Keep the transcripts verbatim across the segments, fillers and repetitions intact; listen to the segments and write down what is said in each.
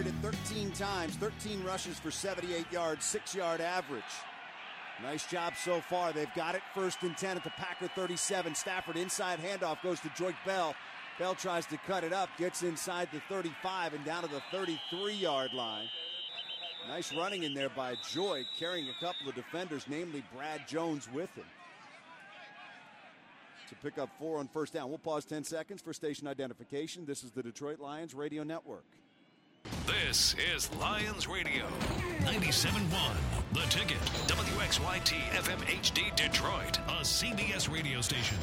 carried it thirteen times, thirteen rushes for seventy-eight yards, six-yard average. Nice job so far. They've got it first and ten at the Packer thirty-seven. Stafford inside handoff goes to Joique Bell. Bell tries to cut it up, gets inside the thirty-five and down to the thirty-three-yard line. Nice running in there by Joique, carrying a couple of defenders, namely Brad Jones with him. To pick up four on first down. We'll pause ten seconds for station identification. This is the Detroit Lions Radio Network. This is Lions Radio, ninety-seven point one, The Ticket, W X Y T F M H D Detroit, a C B S radio station.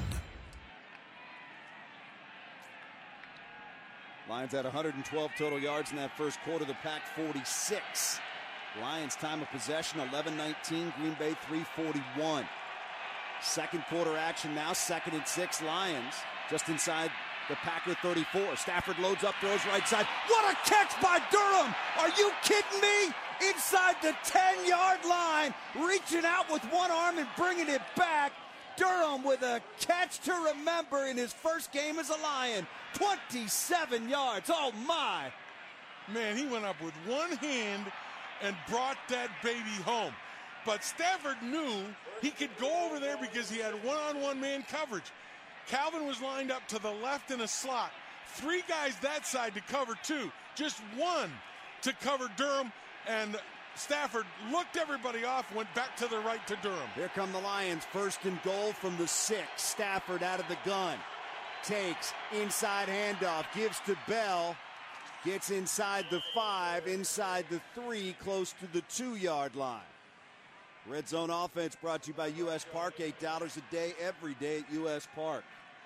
Lions had one hundred twelve total yards in that first quarter. The Pack forty-six. Lions time of possession eleven nineteen. Green Bay three forty-one. Second quarter action now. Second and six. Lions just inside the Packer thirty-four. Stafford loads up, throws right side. What a catch by Durham! Are you kidding me? Inside the ten-yard line, reaching out with one arm and bringing it back. Durham with a catch to remember in his first game as a Lion. twenty-seven yards. Oh, my. Man, he went up with one hand and brought that baby home. But Stafford knew he could go over there because he had one-on-one man coverage. Calvin was lined up to the left in a slot. Three guys that side to cover two. Just one to cover Durham, and Stafford looked everybody off, went back to the right to Durham. Here come the Lions, first and goal from the six. Stafford out of the gun. Takes, inside handoff, gives to Bell. Gets inside the five, inside the three, close to the two-yard line. Red Zone Offense brought to you by U S Park. eight dollars a day, every day at U S Park.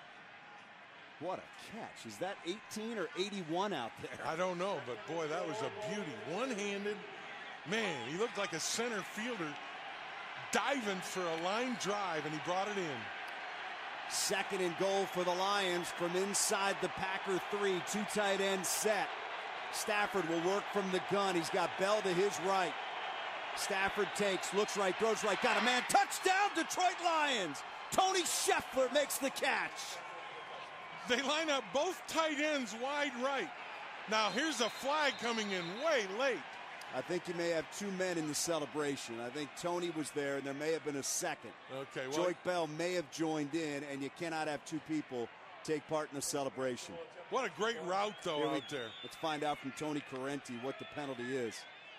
What a catch. Is that eighteen or eighty-one out there? I don't know, but boy, that was a beauty. One-handed. Man, he looked like a center fielder diving for a line drive, and he brought it in. Second and goal for the Lions from inside the Packer three. Two tight ends set. Stafford will work from the gun. He's got Bell to his right. Stafford takes, looks right, throws right, got a man. Touchdown, Detroit Lions. Tony Scheffler makes the catch. They line up both tight ends wide right. Now here's a flag coming in way late. I think you may have two men in the celebration. I think Tony was there, and there may have been a second. Okay, well, Joique Bell may have joined in, and you cannot have two people take part in the celebration. What a great route, though, Here we, out there. Let's find out from Tony Correnti what the penalty is.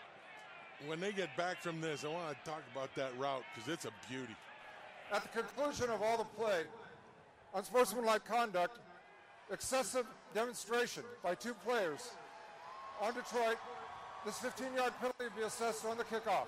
When they get back from this, I want to talk about that route because it's a beauty. At the conclusion of all the play, unsportsmanlike conduct, excessive demonstration by two players on Detroit, this fifteen-yard penalty will be assessed on the kickoff.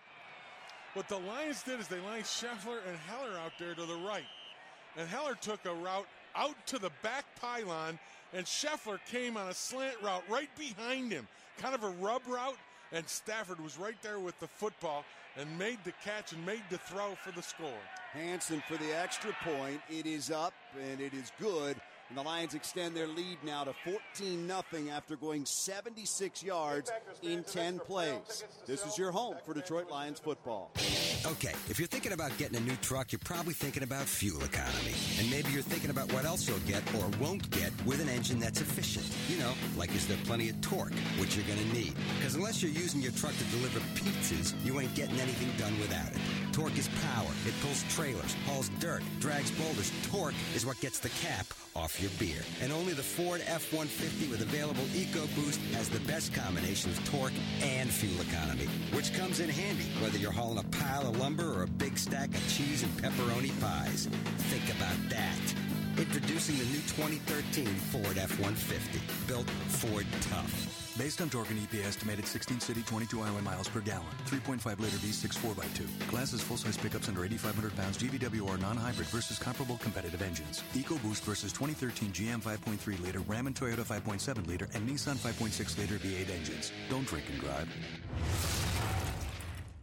What the Lions did is they lined Scheffler and Heller out there to the right. And Heller took a route out to the back pylon, and Scheffler came on a slant route right behind him, kind of a rub route. And Stafford was right there with the football and made the catch and made the throw for the score. Hansen for the extra point. It is up, and it is good. And the Lions extend their lead now to fourteen nothing after going seventy-six yards in ten plays. This is your home for Detroit Lions football. Okay, if you're thinking about getting a new truck, you're probably thinking about fuel economy. And maybe you're thinking about what else you'll get or won't get with an engine that's efficient. You know, like is there plenty of torque, which you're going to need. Because unless you're using your truck to deliver pizzas, you ain't getting anything done without it. Torque is power. It pulls trailers, hauls dirt, drags boulders. Torque is what gets the cap off your beer. And only the Ford F one fifty with available EcoBoost has the best combination of torque and fuel economy, which comes in handy whether you're hauling a pile of lumber or a big stack of cheese and pepperoni pies. Think about that. Introducing the new twenty thirteen Ford F one fifty. Built Ford tough. Based on torque and E P A estimated sixteen city, twenty-two highway miles per gallon. three point five liter V six four by two. Classes full-size pickups under eighty-five hundred pounds. G V W R non-hybrid versus comparable competitive engines. EcoBoost versus twenty thirteen G M five point three liter, Ram and Toyota five point seven liter, and Nissan five point six liter V eight engines. Don't drink and drive.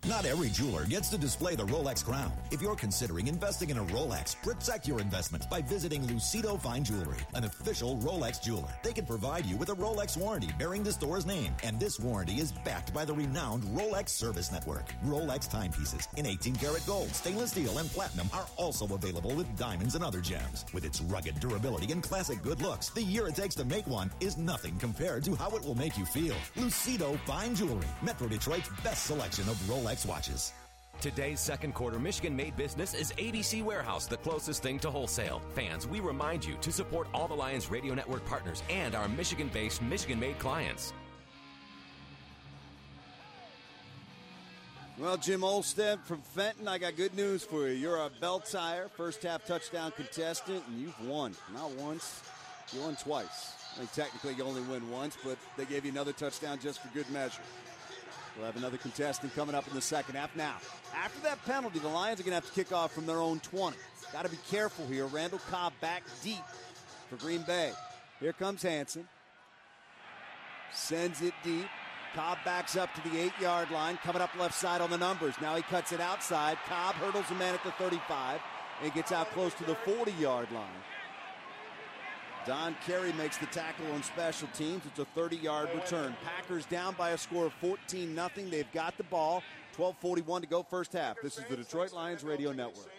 Not every jeweler gets to display the Rolex crown. If you're considering investing in a Rolex, protect your investment by visiting Lucido Fine Jewelry, an official Rolex jeweler. They can provide you with a Rolex warranty bearing the store's name, and this warranty is backed by the renowned Rolex Service Network. Rolex timepieces in eighteen karat gold, stainless steel, and platinum are also available with diamonds and other gems. With its rugged durability and classic good looks, the year it takes to make one is nothing compared to how it will make you feel. Lucido Fine Jewelry, Metro Detroit's best selection of Rolex watches. Today's second quarter Michigan-made business is A B C Warehouse, the closest thing to wholesale. Fans, we remind you to support all the Lions Radio Network partners and our Michigan-based, Michigan-made clients. Well, Jim Olstead from Fenton, I got good news for you. You're a Bell Tire first half touchdown contestant, and you've won. Not once, you won twice. I mean, technically you only win once, but they gave you another touchdown just for good measure. We'll have another contestant coming up in the second half. Now, after that penalty, the Lions are going to have to kick off from their own twenty. Got to be careful here. Randall Cobb back deep for Green Bay. Here comes Hansen. Sends it deep. Cobb backs up to the eight-yard line, coming up left side on the numbers. Now he cuts it outside. Cobb hurdles a man at the thirty-five and gets out close to the forty-yard line. Don Carey makes the tackle on special teams. It's a thirty-yard return. Packers down by a score of fourteen nothing. They've got the ball. twelve forty-one to go first half. This is the Detroit Lions Radio Network.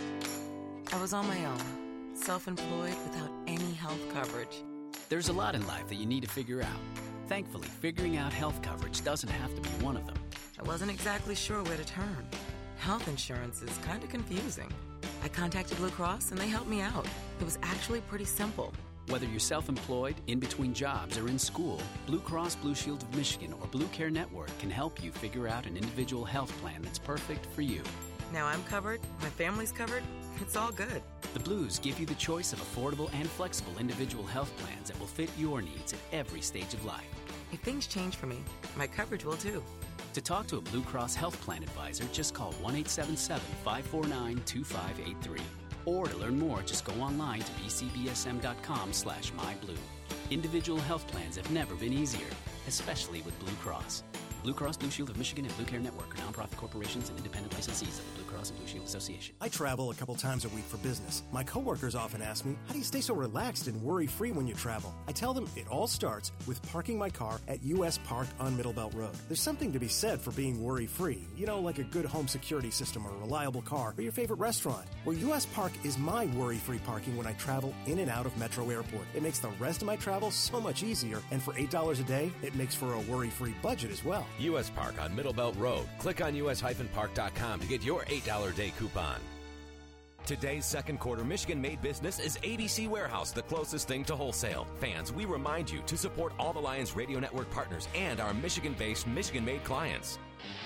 I was on my own, self-employed without any health coverage. There's a lot in life that you need to figure out. Thankfully, figuring out health coverage doesn't have to be one of them. I wasn't exactly sure where to turn. Health insurance is kind of confusing. I contacted Blue Cross and they helped me out. It was actually pretty simple. Whether you're self-employed, in between jobs, or in school, Blue Cross Blue Shield of Michigan or Blue Care Network can help you figure out an individual health plan that's perfect for you. Now I'm covered, my family's covered, it's all good. The Blues give you the choice of affordable and flexible individual health plans that will fit your needs at every stage of life. If things change for me, my coverage will too. To talk to a Blue Cross Health Plan advisor, just call one eight seven seven, five four nine, two five eight three. Or to learn more, just go online to b c b s m dot com slash my blue. Individual health plans have never been easier, especially with Blue Cross. Blue Cross Blue Shield of Michigan and Blue Care Network are nonprofit corporations and independent licensees of the Blue Cross and Blue Shield Association. I travel a couple times a week for business. My coworkers often ask me, how do you stay so relaxed and worry-free when you travel? I tell them it all starts with parking my car at U S Park on Middle Belt Road. There's something to be said for being worry-free. You know, like a good home security system or a reliable car or your favorite restaurant. Well, U S Park is my worry-free parking when I travel in and out of Metro Airport. It makes the rest of my travel so much easier, and for eight dollars a day, it makes for a worry-free budget as well. U S Park on Middle Belt Road. Click on u s dash park dot com to get your eight dollars a day coupon. Today's second quarter Michigan-made business is A B C Warehouse, the closest thing to wholesale. Fans, we remind you to support all the Lions Radio Network partners and our Michigan-based, Michigan-made clients.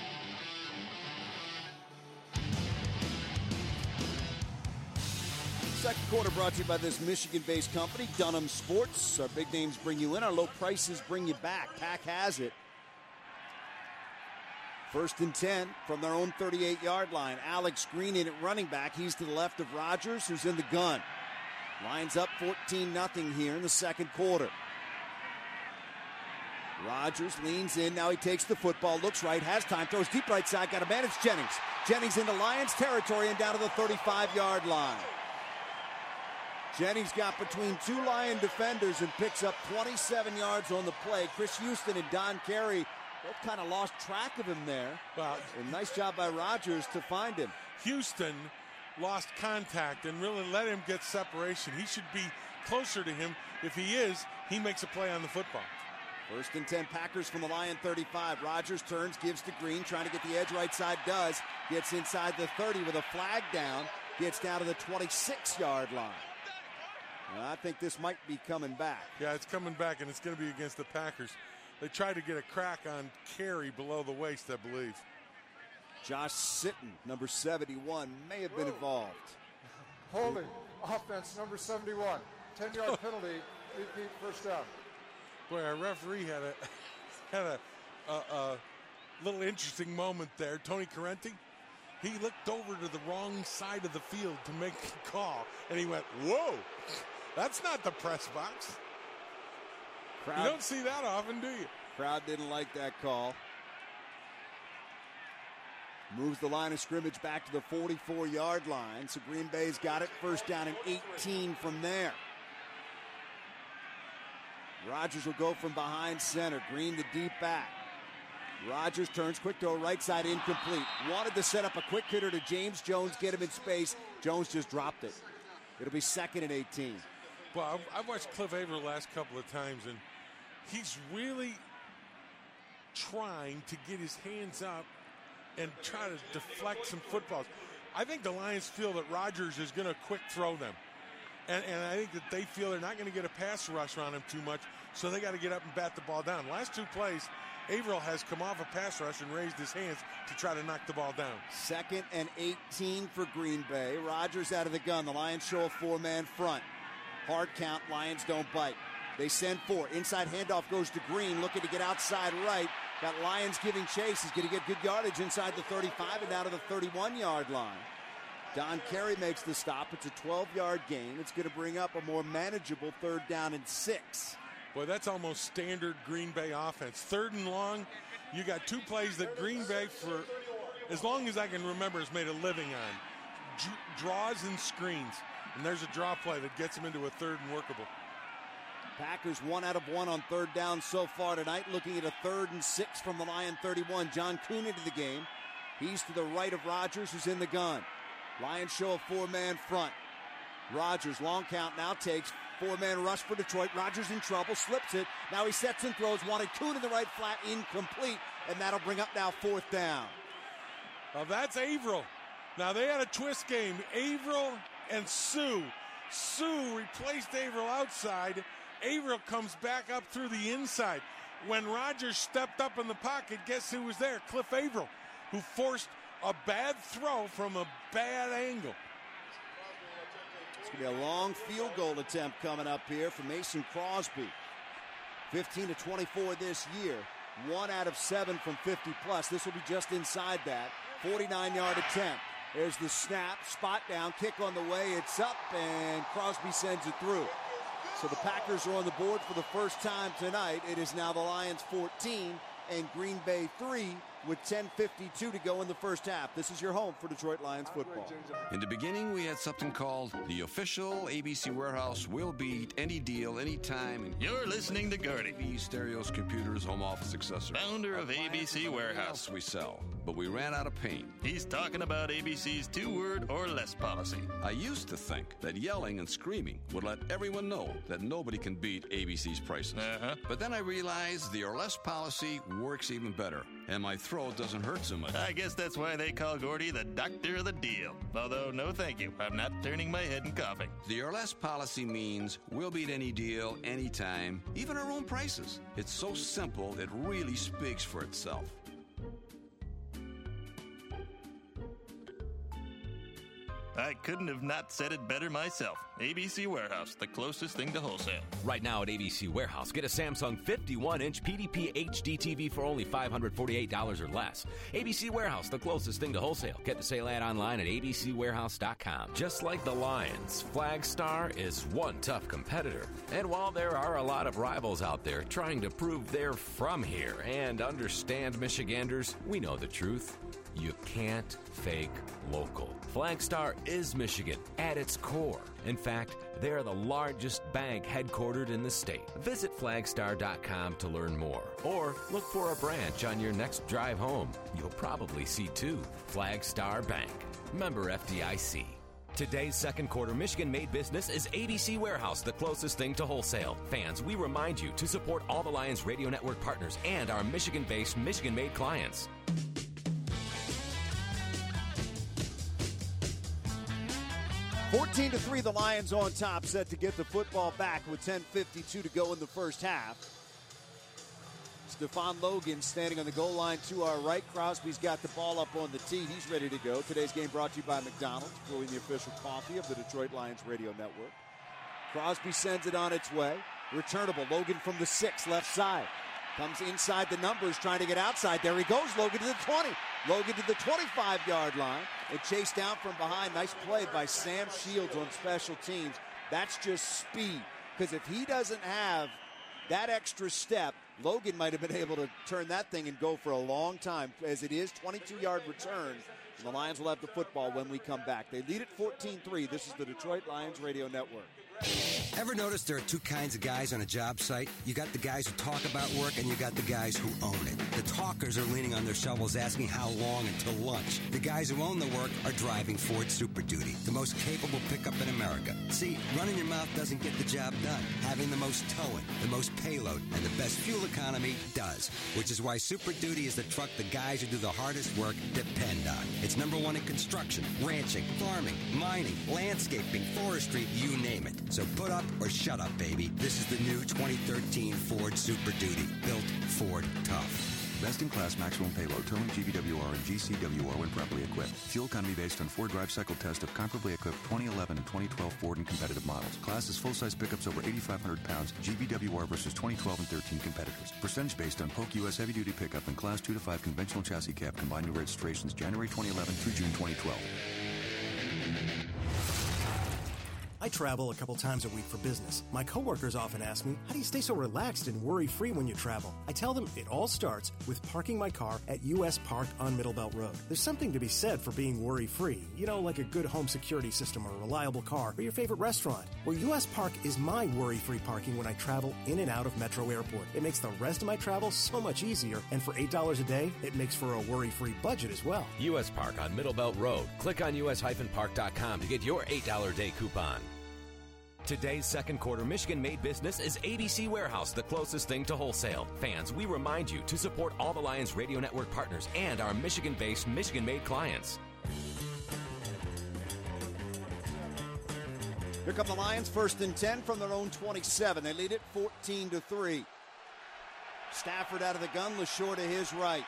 Second quarter brought to you by this Michigan-based company, Dunham Sports. Our big names bring you in. Our low prices bring you back. Pack has it. First and ten from their own thirty-eight-yard line. Alex Green in at running back. He's to the left of Rogers, who's in the gun. Lions up fourteen nothing here in the second quarter. Rogers leans in. Now he takes the football, looks right, has time, throws deep right side. Got to manage Jennings. Jennings into Lions territory and down to the thirty-five-yard line. Jennings got between two Lion defenders and picks up twenty-seven yards on the play. Chris Houston and Don Carey both kind of lost track of him there. Well, a nice job by Rogers to find him. Houston lost contact and really let him get separation. He should be closer to him. If he is, he makes a play on the football. First and ten, Packers from the Lion thirty-five. Rogers turns, gives to Green, trying to get the edge right side, does. Gets inside the thirty with a flag down. Gets down to the twenty-six-yard line. Well, I think this might be coming back. Yeah, it's coming back, and it's going to be against the Packers. They tried to get a crack on Carey below the waist, I believe. Josh Sitton, number seventy-one, may have been involved. Holding, offense, number seventy-one. ten-yard penalty, repeat first down. Boy, our referee had a had a, a, a little interesting moment there. Tony Correnti, he looked over to the wrong side of the field to make the call, and he went, whoa, that's not the press box. Crowd, you don't see that often, do you? Crowd didn't like that call. Moves the line of scrimmage back to the forty-four-yard line. So Green Bay's got it first down and eighteen from there. Rodgers will go from behind center. Green the deep back. Rodgers turns quick throw right side, incomplete. Wanted to set up a quick hitter to James Jones, get him in space. Jones just dropped it. It'll be second and eighteen. Well, I've, I've watched Cliff Averill the last couple of times, and he's really trying to get his hands up and try to deflect some footballs. I think the Lions feel that Rodgers is going to quick throw them. And, and I think that they feel they're not going to get a pass rush on him too much, so they got to get up and bat the ball down. Last two plays, Averill has come off a pass rush and raised his hands to try to knock the ball down. Second and eighteen for Green Bay. Rodgers out of the gun. The Lions show a four-man front. Hard count. Lions don't bite. They send four. Inside handoff goes to Green, looking to get outside right. Got Lions giving chase. He's going to get good yardage inside the thirty-five and down to the thirty-one-yard line. Don Carey makes the stop. It's a twelve-yard gain. It's going to bring up a more manageable third down and six. Boy, that's almost standard Green Bay offense. Third and long, you got two plays that Green Bay, for as long as I can remember, has made a living on. D- draws and screens. And there's a draw play that gets them into a third and workable. Packers one out of one on third down so far tonight, looking at a third and six from the Lion thirty-one. John Kuhn into the game. He's to the right of Rodgers, who's in the gun. Lions show a four-man front. Rodgers, long count, now takes four-man rush for Detroit. Rodgers in trouble, slips it. Now he sets and throws. Wanted Kuhn in the right flat, incomplete. And that'll bring up now fourth down. Well, that's Averill. Now they had a twist game. Averill and Sue. Sue replaced Averill outside. Averill comes back up through the inside. When Rodgers stepped up in the pocket, guess who was there? Cliff Averill, who forced a bad throw from a bad angle. It's going to be a long field goal attempt coming up here from Mason Crosby. fifteen to twenty-four this year. One out of seven from fifty plus. This will be just inside that. forty-nine-yard attempt. There's the snap, spot down, kick on the way. It's up, and Crosby sends it through. So the Packers are on the board for the first time tonight. It is now the Lions fourteen and Green Bay three with ten fifty-two to go in the first half. This is your home for Detroit Lions football. In the beginning, we had something called the official A B C Warehouse will beat any deal, anytime. And you're listening to Gertie. T V, stereos, computers, home office accessories. Founder of A B C Warehouse. We sell, but we ran out of paint. He's talking about A B C's two-word or less policy. I used to think that yelling and screaming would let everyone know that nobody can beat A B C's prices. Uh-huh. But then I realized the or less policy works even better, and my throat doesn't hurt so much. I guess that's why they call Gordy the doctor of the deal. Although, no thank you. I'm not turning my head and coughing. The or less policy means we'll beat any deal, anytime, even our own prices. It's so simple, it really speaks for itself. I couldn't have not said it better myself. A B C Warehouse, the closest thing to wholesale. Right now at A B C Warehouse, get a Samsung fifty-one inch P D P H D T V for only five hundred forty-eight dollars or less. A B C Warehouse, the closest thing to wholesale. Get the sale ad online at a b c warehouse dot com. Just like the Lions, Flagstar is one tough competitor. And while there are a lot of rivals out there trying to prove they're from here and understand Michiganders, we know the truth. You can't fake local. Flagstar is Michigan at its core. In fact, they're the largest bank headquartered in the state. Visit flagstar dot com to learn more. Or look for a branch on your next drive home. You'll probably see two. Flagstar Bank. Member F D I C. Today's second quarter Michigan-made business is A B C Warehouse, the closest thing to wholesale. Fans, we remind you to support all the Lions Radio Network partners and our Michigan-based, Michigan-made clients. fourteen to three, the Lions on top, set to get the football back with ten fifty-two to go in the first half. Stephon Logan standing on the goal line to our right. Crosby's got the ball up on the tee. He's ready to go. Today's game brought to you by McDonald's, brewing the official coffee of the Detroit Lions Radio Network. Crosby sends it on its way. Returnable. Logan from the six, left side. Comes inside the numbers, trying to get outside. There he goes. Logan to the twenty. Logan to the twenty-five-yard line. And chased down from behind. Nice play by Sam Shields on special teams. That's just speed. Because if he doesn't have that extra step, Logan might have been able to turn that thing and go for a long time. As it is, twenty-two-yard return. And the Lions will have the football when we come back. They lead at fourteen three. This is the Detroit Lions Radio Network. Ever notice there are two kinds of guys on a job site? You got the guys who talk about work, and you got the guys who own it. The talkers are leaning on their shovels asking how long until lunch. The guys who own the work are driving Ford Super Duty, the most capable pickup in America. See, running your mouth doesn't get the job done. Having the most towing, the most payload, and the best fuel economy does. Which is why Super Duty is the truck the guys who do the hardest work depend on. It's number one in construction, ranching, farming, mining, landscaping, forestry, you name it. So put up or shut up, baby. This is the new twenty thirteen Ford Super Duty. Built Ford tough. Best-in-class maximum payload, towing G V W R and G C W R when properly equipped. Fuel economy based on Ford drive cycle test of comparably equipped twenty eleven and twenty twelve Ford and competitive models. Class is full-size pickups over eighty-five hundred pounds. G V W R versus twenty twelve and thirteen competitors. Percentage based on Polk U S heavy-duty pickup and Class two to five conventional chassis cab combined new registrations January twenty eleven through June twenty twelve. I travel a couple times a week for business. My coworkers often ask me, how do you stay so relaxed and worry-free when you travel? I tell them it all starts with parking my car at U S Park on Middle Belt Road. There's something to be said for being worry-free. You know, like a good home security system or a reliable car or your favorite restaurant. Well, U S Park is my worry-free parking when I travel in and out of Metro Airport. It makes the rest of my travel so much easier, and for eight dollars a day, it makes for a worry-free budget as well. U S Park on Middle Belt Road. Click on U S park dot com to get your eight dollars a day coupon. Today's second quarter Michigan-made business is A B C Warehouse, the closest thing to wholesale. Fans, we remind you to support all the Lions Radio Network partners and our Michigan-based, Michigan-made clients. Here come the Lions, first and ten from their own twenty-seven. They lead it fourteen to three. Stafford out of the gun, LaShore to his right.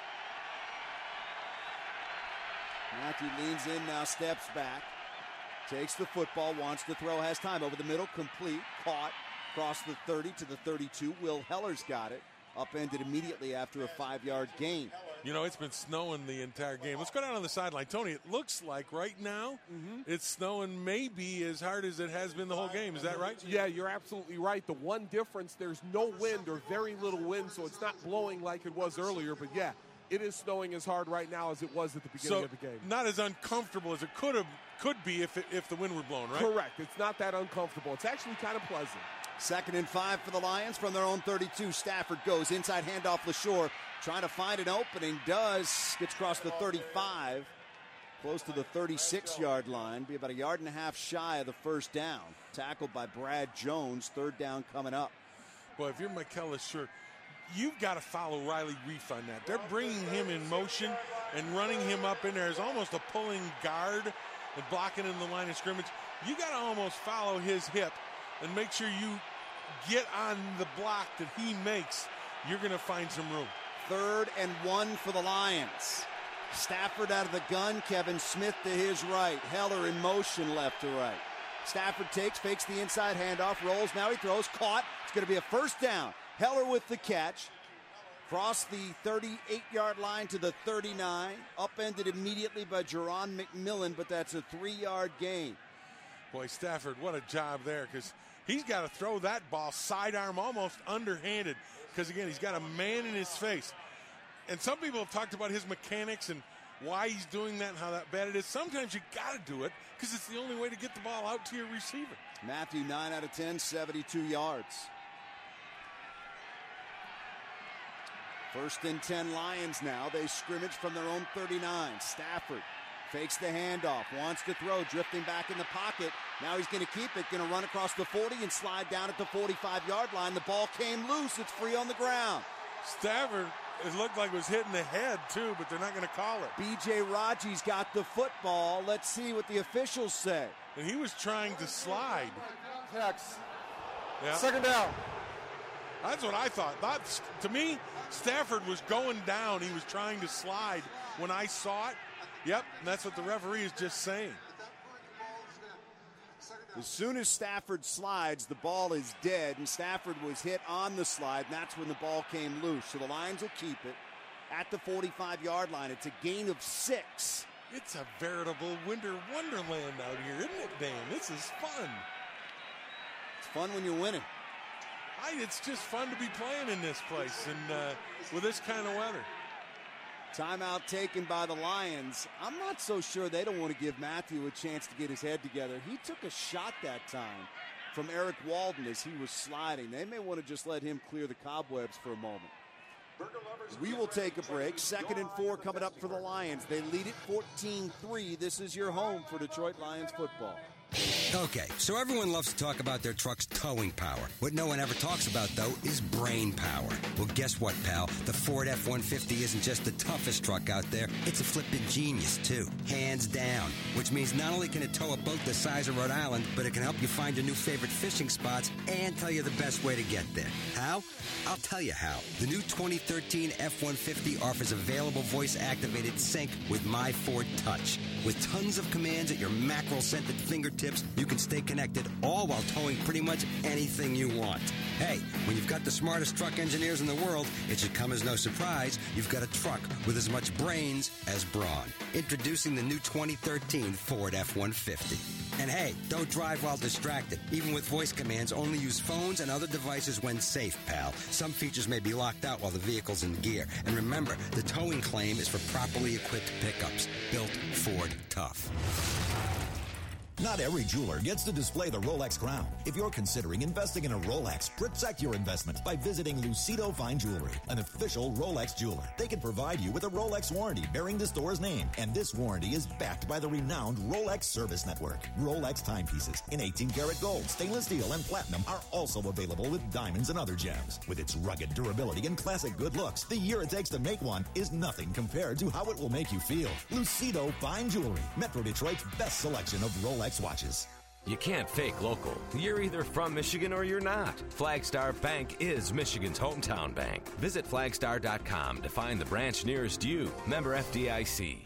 Matthew leans in now, steps back. Takes the football, wants to throw, has time. Over the middle, complete, caught, across the thirty to the thirty-two. Will Heller's got it. Upended immediately after a five-yard gain. You know, it's been snowing the entire game. Let's go down on the sideline. Tony, it looks like right now mm-hmm. it's snowing maybe as hard as it has been the whole game. Is that right? Yeah, you're absolutely right. The one difference, there's no wind or very little wind, so it's not blowing like it was earlier. But, yeah, it is snowing as hard right now as it was at the beginning so of the game. Not as uncomfortable as it could have could be if it, if the wind were blowing, right? Correct. It's not that uncomfortable. It's actually kind of pleasant. Second and five for the Lions from their own thirty-two. Stafford goes inside handoff LaShore, trying to find an opening. Does. Gets across the thirty-five, close to the thirty-six-yard line. Be about a yard and a half shy of the first down. Tackled by Brad Jones. Third down coming up. Boy, if you're Mikel LaShore, you've got to follow Riley Reef on that. They're bringing him in motion and running him up in there as almost a pulling guard and blocking in the line of scrimmage. You got to almost follow his hip and make sure you get on the block that he makes. You're going to find some room. Third and one for the Lions. Stafford out of the gun. Kevin Smith to his right. Heller in motion left to right. Stafford takes, fakes the inside handoff, rolls. Now he throws. Caught. It's going to be a first down. Heller with the catch. Crossed the thirty-eight-yard line to the thirty-nine. Upended immediately by Jerron McMillan, but that's a three-yard gain. Boy, Stafford, what a job there, because he's got to throw that ball sidearm, almost underhanded, because, again, he's got a man in his face. And some people have talked about his mechanics and why he's doing that and how that bad it is. Sometimes you got to do it because it's the only way to get the ball out to your receiver. Matthew, nine out of ten, seventy-two yards. First and ten Lions now. They scrimmage from their own thirty-nine. Stafford fakes the handoff, wants to throw, drifting back in the pocket. Now he's going to keep it, going to run across the forty and slide down at the forty-five-yard line. The ball came loose. It's free on the ground. Stafford, it looked like it was hitting the head, too, but they're not going to call it. B J Raji's got the football. Let's see what the officials say. And he was trying to slide. Tex. Yeah. Second down. That's what I thought. That's, to me, Stafford was going down. He was trying to slide. When I saw it, yep, and that's what the referee is just saying. As soon as Stafford slides, the ball is dead, and Stafford was hit on the slide, and that's when the ball came loose. So the Lions will keep it at the forty-five-yard line. It's a gain of six. It's a veritable winter wonderland out here, isn't it, Dan? This is fun. It's fun when you're winning. tonight it's just fun to be playing in this place and uh, with this kind of weather. Timeout taken by the Lions. I'm not so sure they don't want to give Matthew a chance to get his head together. He took a shot that time from Eric Walden as he was sliding. They may want to just let him clear the cobwebs for a moment. We will take a break. Second and four coming up for the Lions. They lead it fourteen three. This is your home for Detroit Lions football. Okay, so everyone loves to talk about their truck's towing power. What no one ever talks about, though, is brain power. Well, guess what, pal? The Ford F one fifty isn't just the toughest truck out there. It's a flippin' genius, too. Hands down. Which means not only can it tow a boat the size of Rhode Island, but it can help you find your new favorite fishing spots and tell you the best way to get there. How? I'll tell you how. The new twenty thirteen F one fifty offers available voice-activated sync with My Ford Touch. With tons of commands at your mackerel-scented fingertips, you can stay connected all while towing pretty much anything you want. Hey, when you've got the smartest truck engineers in the world, it should come as no surprise you've got a truck with as much brains as brawn. Introducing the new twenty thirteen Ford F one fifty. And hey, don't drive while distracted. Even with voice commands, only use phones and other devices when safe, pal. Some features may be locked out while the vehicle's in gear. And remember, the towing claim is for properly equipped pickups. Built Ford Tough. Not every jeweler gets to display the Rolex crown. If you're considering investing in a Rolex, protect your investment by visiting Lucido Fine Jewelry, an official Rolex jeweler. They can provide you with a Rolex warranty bearing the store's name, and this warranty is backed by the renowned Rolex Service Network. Rolex timepieces in eighteen karat gold, stainless steel, and platinum are also available with diamonds and other gems. With its rugged durability and classic good looks, the year it takes to make one is nothing compared to how it will make you feel. Lucido Fine Jewelry, Metro Detroit's best selection of Rolex watches. You can't fake local. You're either from Michigan or you're not. Flagstar Bank is Michigan's hometown bank. Visit flagstar dot com to find the branch nearest you. Member F D I C.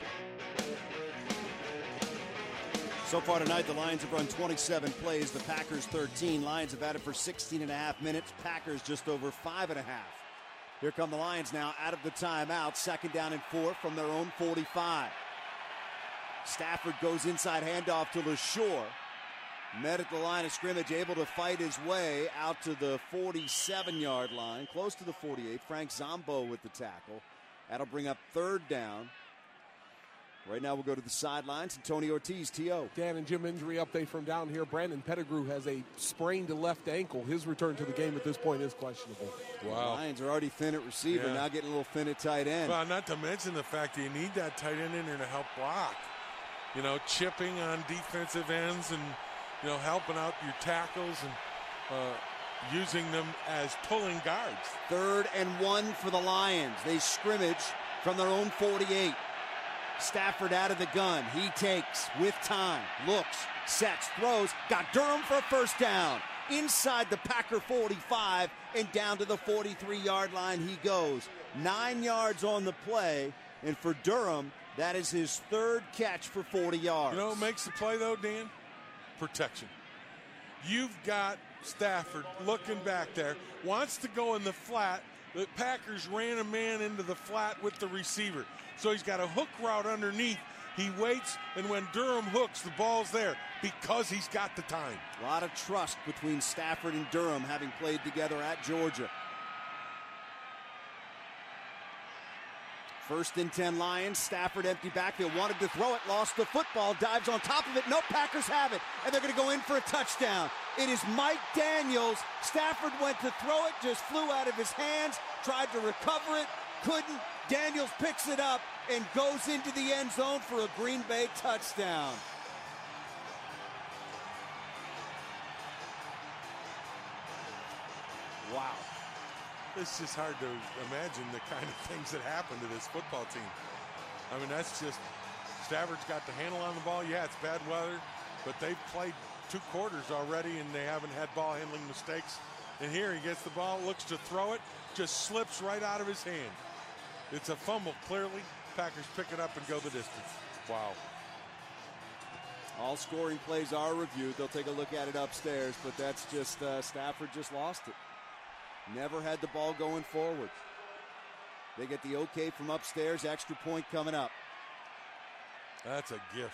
So far tonight, the Lions have run twenty-seven plays, the Packers thirteen. Lions have had it for sixteen and a half minutes. Packers just over five and a half. Here come the Lions now out of the timeout. Second down and four from their own forty-five. Stafford goes inside, handoff to LaShore. Met at the line of scrimmage, able to fight his way out to the forty-seven-yard line, close to the forty-eight. Frank Zombo with the tackle. That'll bring up third down. Right now we'll go to the sidelines, and Tony Ortiz, T O. Dan and Jim, injury update from down here. Brandon Pettigrew has a sprained left ankle. His return to the game at this point is questionable. Wow. The Lions are already thin at receiver, Yeah. now getting a little thin at tight end. Well, not to mention the fact that you need that tight end in there to help block. You know, chipping on defensive ends and, you know, helping out your tackles and uh, using them as pulling guards. Third and one for the Lions. They scrimmage from their own forty-eight. Stafford out of the gun. He takes with time, looks, sets, throws, got Durham for a first down. Inside the Packer forty-five and down to the forty-three-yard line he goes. Nine yards on the play, and for Durham, that is his third catch for forty yards. You know what makes the play, though, Dan? Protection. You've got Stafford looking back there, wants to go in the flat. The Packers ran a man into the flat with the receiver. So he's got a hook route underneath. He waits, and when Durham hooks, the ball's there because he's got the time. A lot of trust between Stafford and Durham, having played together at Georgia. First and ten Lions. Stafford empty backfield, wanted to throw it, lost the football, dives on top of it. No, Packers have it, and they're going to go in for a touchdown. It is Mike Daniels. Stafford went to throw it, just flew out of his hands, tried to recover it, couldn't. Daniels picks it up and goes into the end zone for a Green Bay touchdown. Wow. It's just hard to imagine the kind of things that happen to this football team. I mean, that's just, Stafford's got the handle on the ball. Yeah, it's bad weather, but they've played two quarters already, and they haven't had ball handling mistakes. And here he gets the ball, looks to throw it, just slips right out of his hand. It's a fumble, clearly. Packers pick it up and go the distance. Wow. All scoring plays are reviewed. They'll take a look at it upstairs, but that's just, uh, Stafford just lost it. Never had the ball going forward. They get the okay from upstairs. Extra point coming up. That's a gift.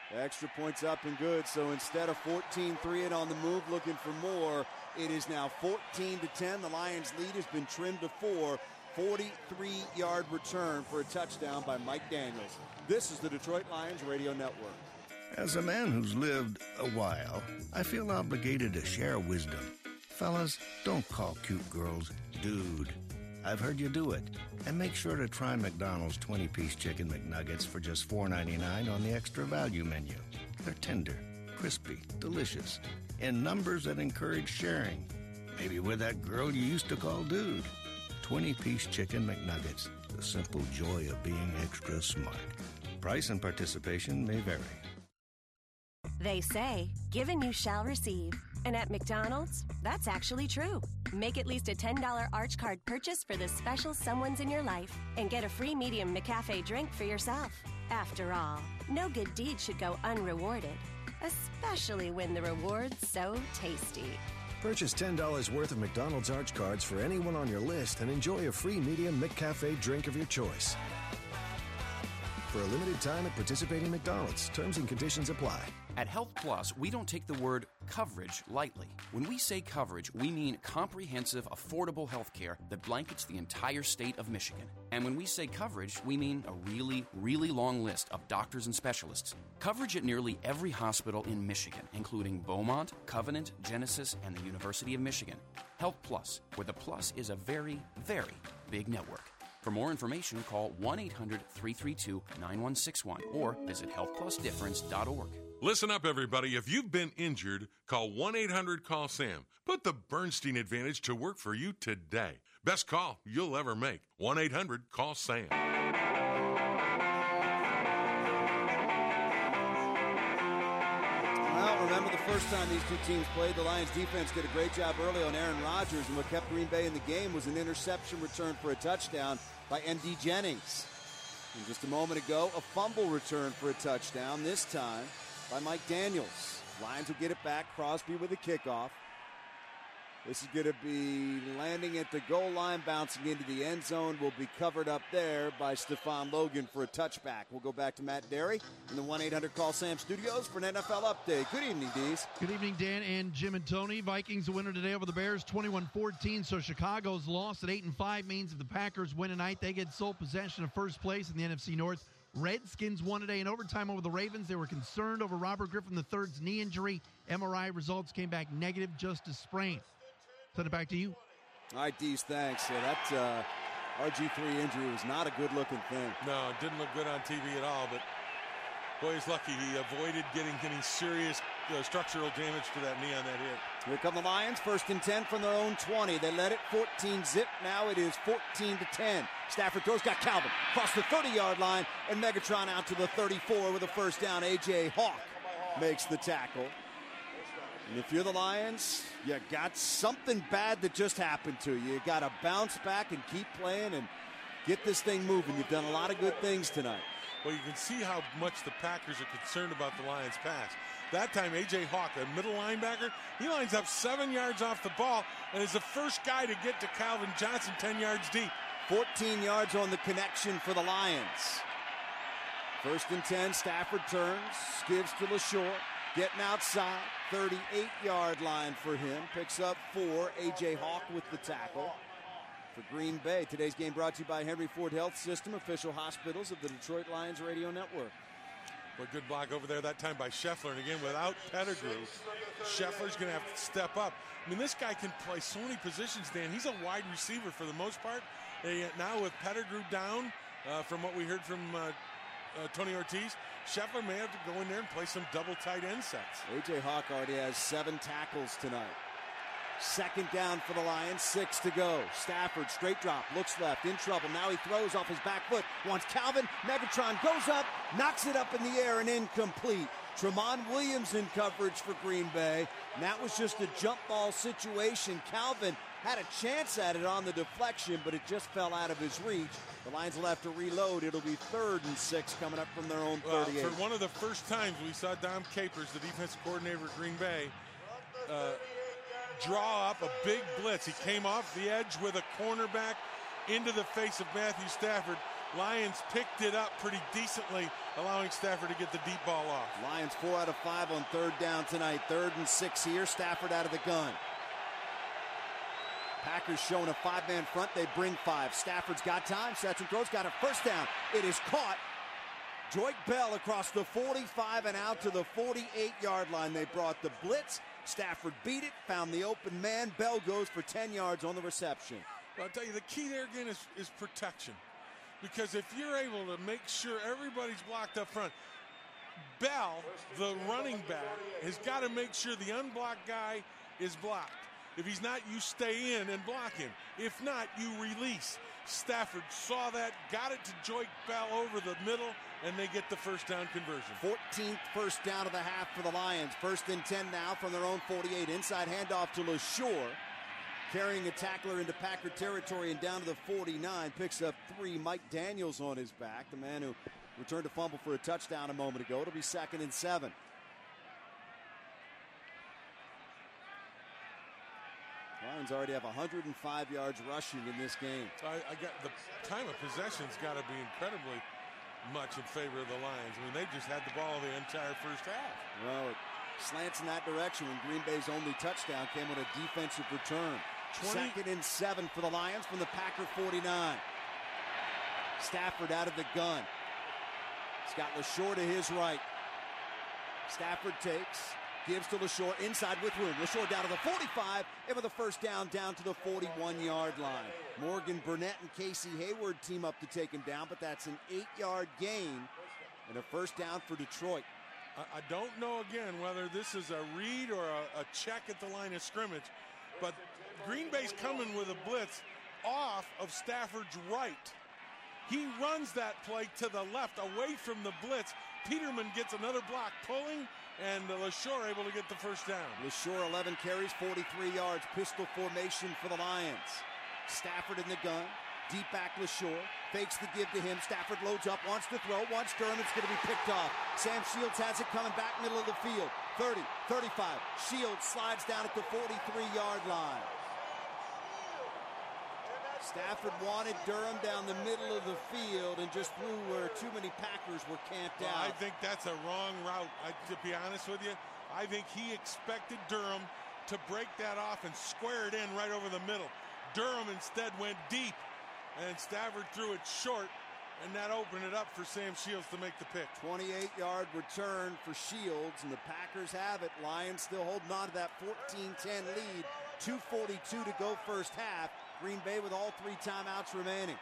Extra points up and good, so instead of fourteen three and on the move looking for more, it is now fourteen to ten. The Lions' lead has been trimmed to four. forty-three-yard return for a touchdown by Mike Daniels. This is the Detroit Lions Radio Network. As a man who's lived a while, I feel obligated to share wisdom. Fellas, don't call cute girls dude. I've heard you do it. And make sure to try McDonald's twenty-piece Chicken McNuggets for just four ninety-nine on the extra value menu. They're tender, crispy, delicious, in numbers that encourage sharing. Maybe with that girl you used to call dude. twenty-piece Chicken McNuggets, the simple joy of being extra smart. Price and participation may vary. They say, given you shall receive. And at McDonald's, that's actually true. Make at least a ten dollars Arch Card purchase for the special someones in your life and get a free medium McCafe drink for yourself. After all, no good deed should go unrewarded, especially when the reward's so tasty. Purchase ten dollars worth of McDonald's Arch Cards for anyone on your list and enjoy a free medium McCafe drink of your choice. For a limited time at participating McDonald's. Terms and conditions apply. At Health Plus, we don't take the word coverage lightly. When we say coverage, we mean comprehensive, affordable health care that blankets the entire state of Michigan. And when we say coverage, we mean a really, really long list of doctors and specialists. Coverage at nearly every hospital in Michigan, including Beaumont, Covenant, Genesis, and the University of Michigan. Health Plus, where the plus is a very, very big network. For more information, call one eight hundred three three two nine one six one or visit health plus difference dot org. Listen up, everybody. If you've been injured, call one eight hundred call SAM. Put the Bernstein Advantage to work for you today. Best call you'll ever make. one eight hundred call SAM. Well, remember the first time these two teams played, the Lions defense did a great job early on Aaron Rodgers, and what kept Green Bay in the game was an interception return for a touchdown by M D Jennings. And just a moment ago, a fumble return for a touchdown, this time by Mike Daniels. Lions will get it back. Crosby with a kickoff. This is going to be landing at the goal line, bouncing into the end zone. Will be covered up there by Stephon Logan for a touchback. We'll go back to Matt Derry in the one eight hundred call SAM studios for an N F L update. Good evening, Dees. Good evening, Dan and Jim and Tony. Vikings a winner today over the Bears, twenty-one fourteen. So Chicago's loss at eight and five means if the Packers win tonight, they get sole possession of first place in the N F C North. Redskins won today in overtime over the Ravens. They were concerned over Robert Griffin the third's knee injury. M R I results came back negative, just a sprain. Send it back to you. All right, Dees, thanks. Yeah, that uh, R G three injury was not a good-looking thing. No, it didn't look good on T V at all, but boy, he's lucky he avoided getting any serious uh, structural damage to that knee on that hit. Here come the Lions, first and ten from their own twenty. They led it fourteen zip. Now it is fourteen to ten. Stafford throws, got Calvin across the thirty-yard line, and Megatron out to the thirty-four with a first down. A J Hawk makes the tackle. And if you're the Lions, you got something bad that just happened to you. You got to bounce back and keep playing and get this thing moving. You've done a lot of good things tonight. Well, you can see how much the Packers are concerned about the Lions' pass. That time, A J Hawk, a middle linebacker, he lines up seven yards off the ball and is the first guy to get to Calvin Johnson ten yards deep. fourteen yards on the connection for the Lions. First and ten, Stafford turns, gives to LaShaw, getting outside, thirty-eight-yard line for him. Picks up four, A J Hawk with the tackle for Green Bay. Today's game brought to you by Henry Ford Health System, official hospitals of the Detroit Lions Radio Network. Well, good block over there that time by Scheffler. And again, without Pettigrew, Scheffler's going to have to step up. I mean, this guy can play so many positions, Dan. He's a wide receiver for the most part. They, now with Pettigrew down, uh, from what we heard from uh, uh, Tony Ortiz, Scheffler may have to go in there and play some double tight end sets. A J Hawk already has seven tackles tonight. Second down for the Lions, six to go. Stafford, straight drop, looks left, in trouble. Now he throws off his back foot, wants Calvin. Megatron goes up, knocks it up in the air and incomplete. Tramon Williams in coverage for Green Bay. And that was just a jump ball situation. Calvin had a chance at it on the deflection, but it just fell out of his reach. The Lions will have to reload. It'll be third and six coming up from their own thirty-eight. Well, for one of the first times we saw Dom Capers, the defensive coordinator of Green Bay, uh, draw up a big blitz. He came off the edge with a cornerback into the face of Matthew Stafford. Lions picked it up pretty decently, allowing Stafford to get the deep ball off. Lions four out of five on third down tonight. Third and six here. Stafford out of the gun. Packers showing a five-man front. They bring five. Stafford's got time. Sets and throws. Got a first down. It is caught. Joique Bell across the forty-five and out to the forty-eight-yard line. They brought the blitz. Stafford beat it. Found the open man. Bell goes for ten yards on the reception. Well, I'll tell you, the key there again is, is protection. Because if you're able to make sure everybody's blocked up front, Bell, the running back, has got to make sure the unblocked guy is blocked. If he's not, you stay in and block him. If not, you release. Stafford saw that, got it to Joique Bell over the middle, and they get the first down conversion. fourteenth first down of the half for the Lions. First and ten now from their own forty-eight. Inside handoff to LaSure. Carrying a tackler into Packer territory and down to the forty-nine. Picks up three. Mike Daniels on his back, the man who returned a fumble for a touchdown a moment ago. It'll be second and seven. Lions already have one hundred five yards rushing in this game. I, I got the time of possession's got to be incredibly much in favor of the Lions. I mean, they just had the ball the entire first half. Well, it slants in that direction when Green Bay's only touchdown came on a defensive return. twenty Second and seven for the Lions from the Packer forty-nine. Stafford out of the gun. He's got LaSure to his right. Stafford takes, gives to LaSure inside with room. LaSure down to the forty-five, and with a first down, down to the forty-one-yard line. Morgan Burnett and Casey Hayward team up to take him down, but that's an eight-yard gain and a first down for Detroit. I, I don't know, again, whether this is a read or a, a check at the line of scrimmage, but Green Bay's coming with a blitz off of Stafford's right. He runs that play to the left, away from the blitz. Peterman gets another block pulling, and LaSure able to get the first down. LaSure eleven carries, forty-three yards. Pistol formation for the Lions. Stafford in the gun. Deep back LaSure. Fakes the give to him. Stafford loads up, wants to throw, wants Durham. It's going to be picked off. Sam Shields has it coming back middle of the field. thirty, thirty-five. Shields slides down at the forty-three-yard line. Stafford wanted Durham down the middle of the field and just threw where too many Packers were camped well, out. I think that's a wrong route. I, to be honest with you, I think he expected Durham to break that off and square it in right over the middle. Durham instead went deep, and Stafford threw it short, and that opened it up for Sam Shields to make the pick. twenty-eight-yard return for Shields, and the Packers have it. Lions still holding on to that fourteen ten lead. two forty-two to go first half. Green Bay with all three timeouts remaining.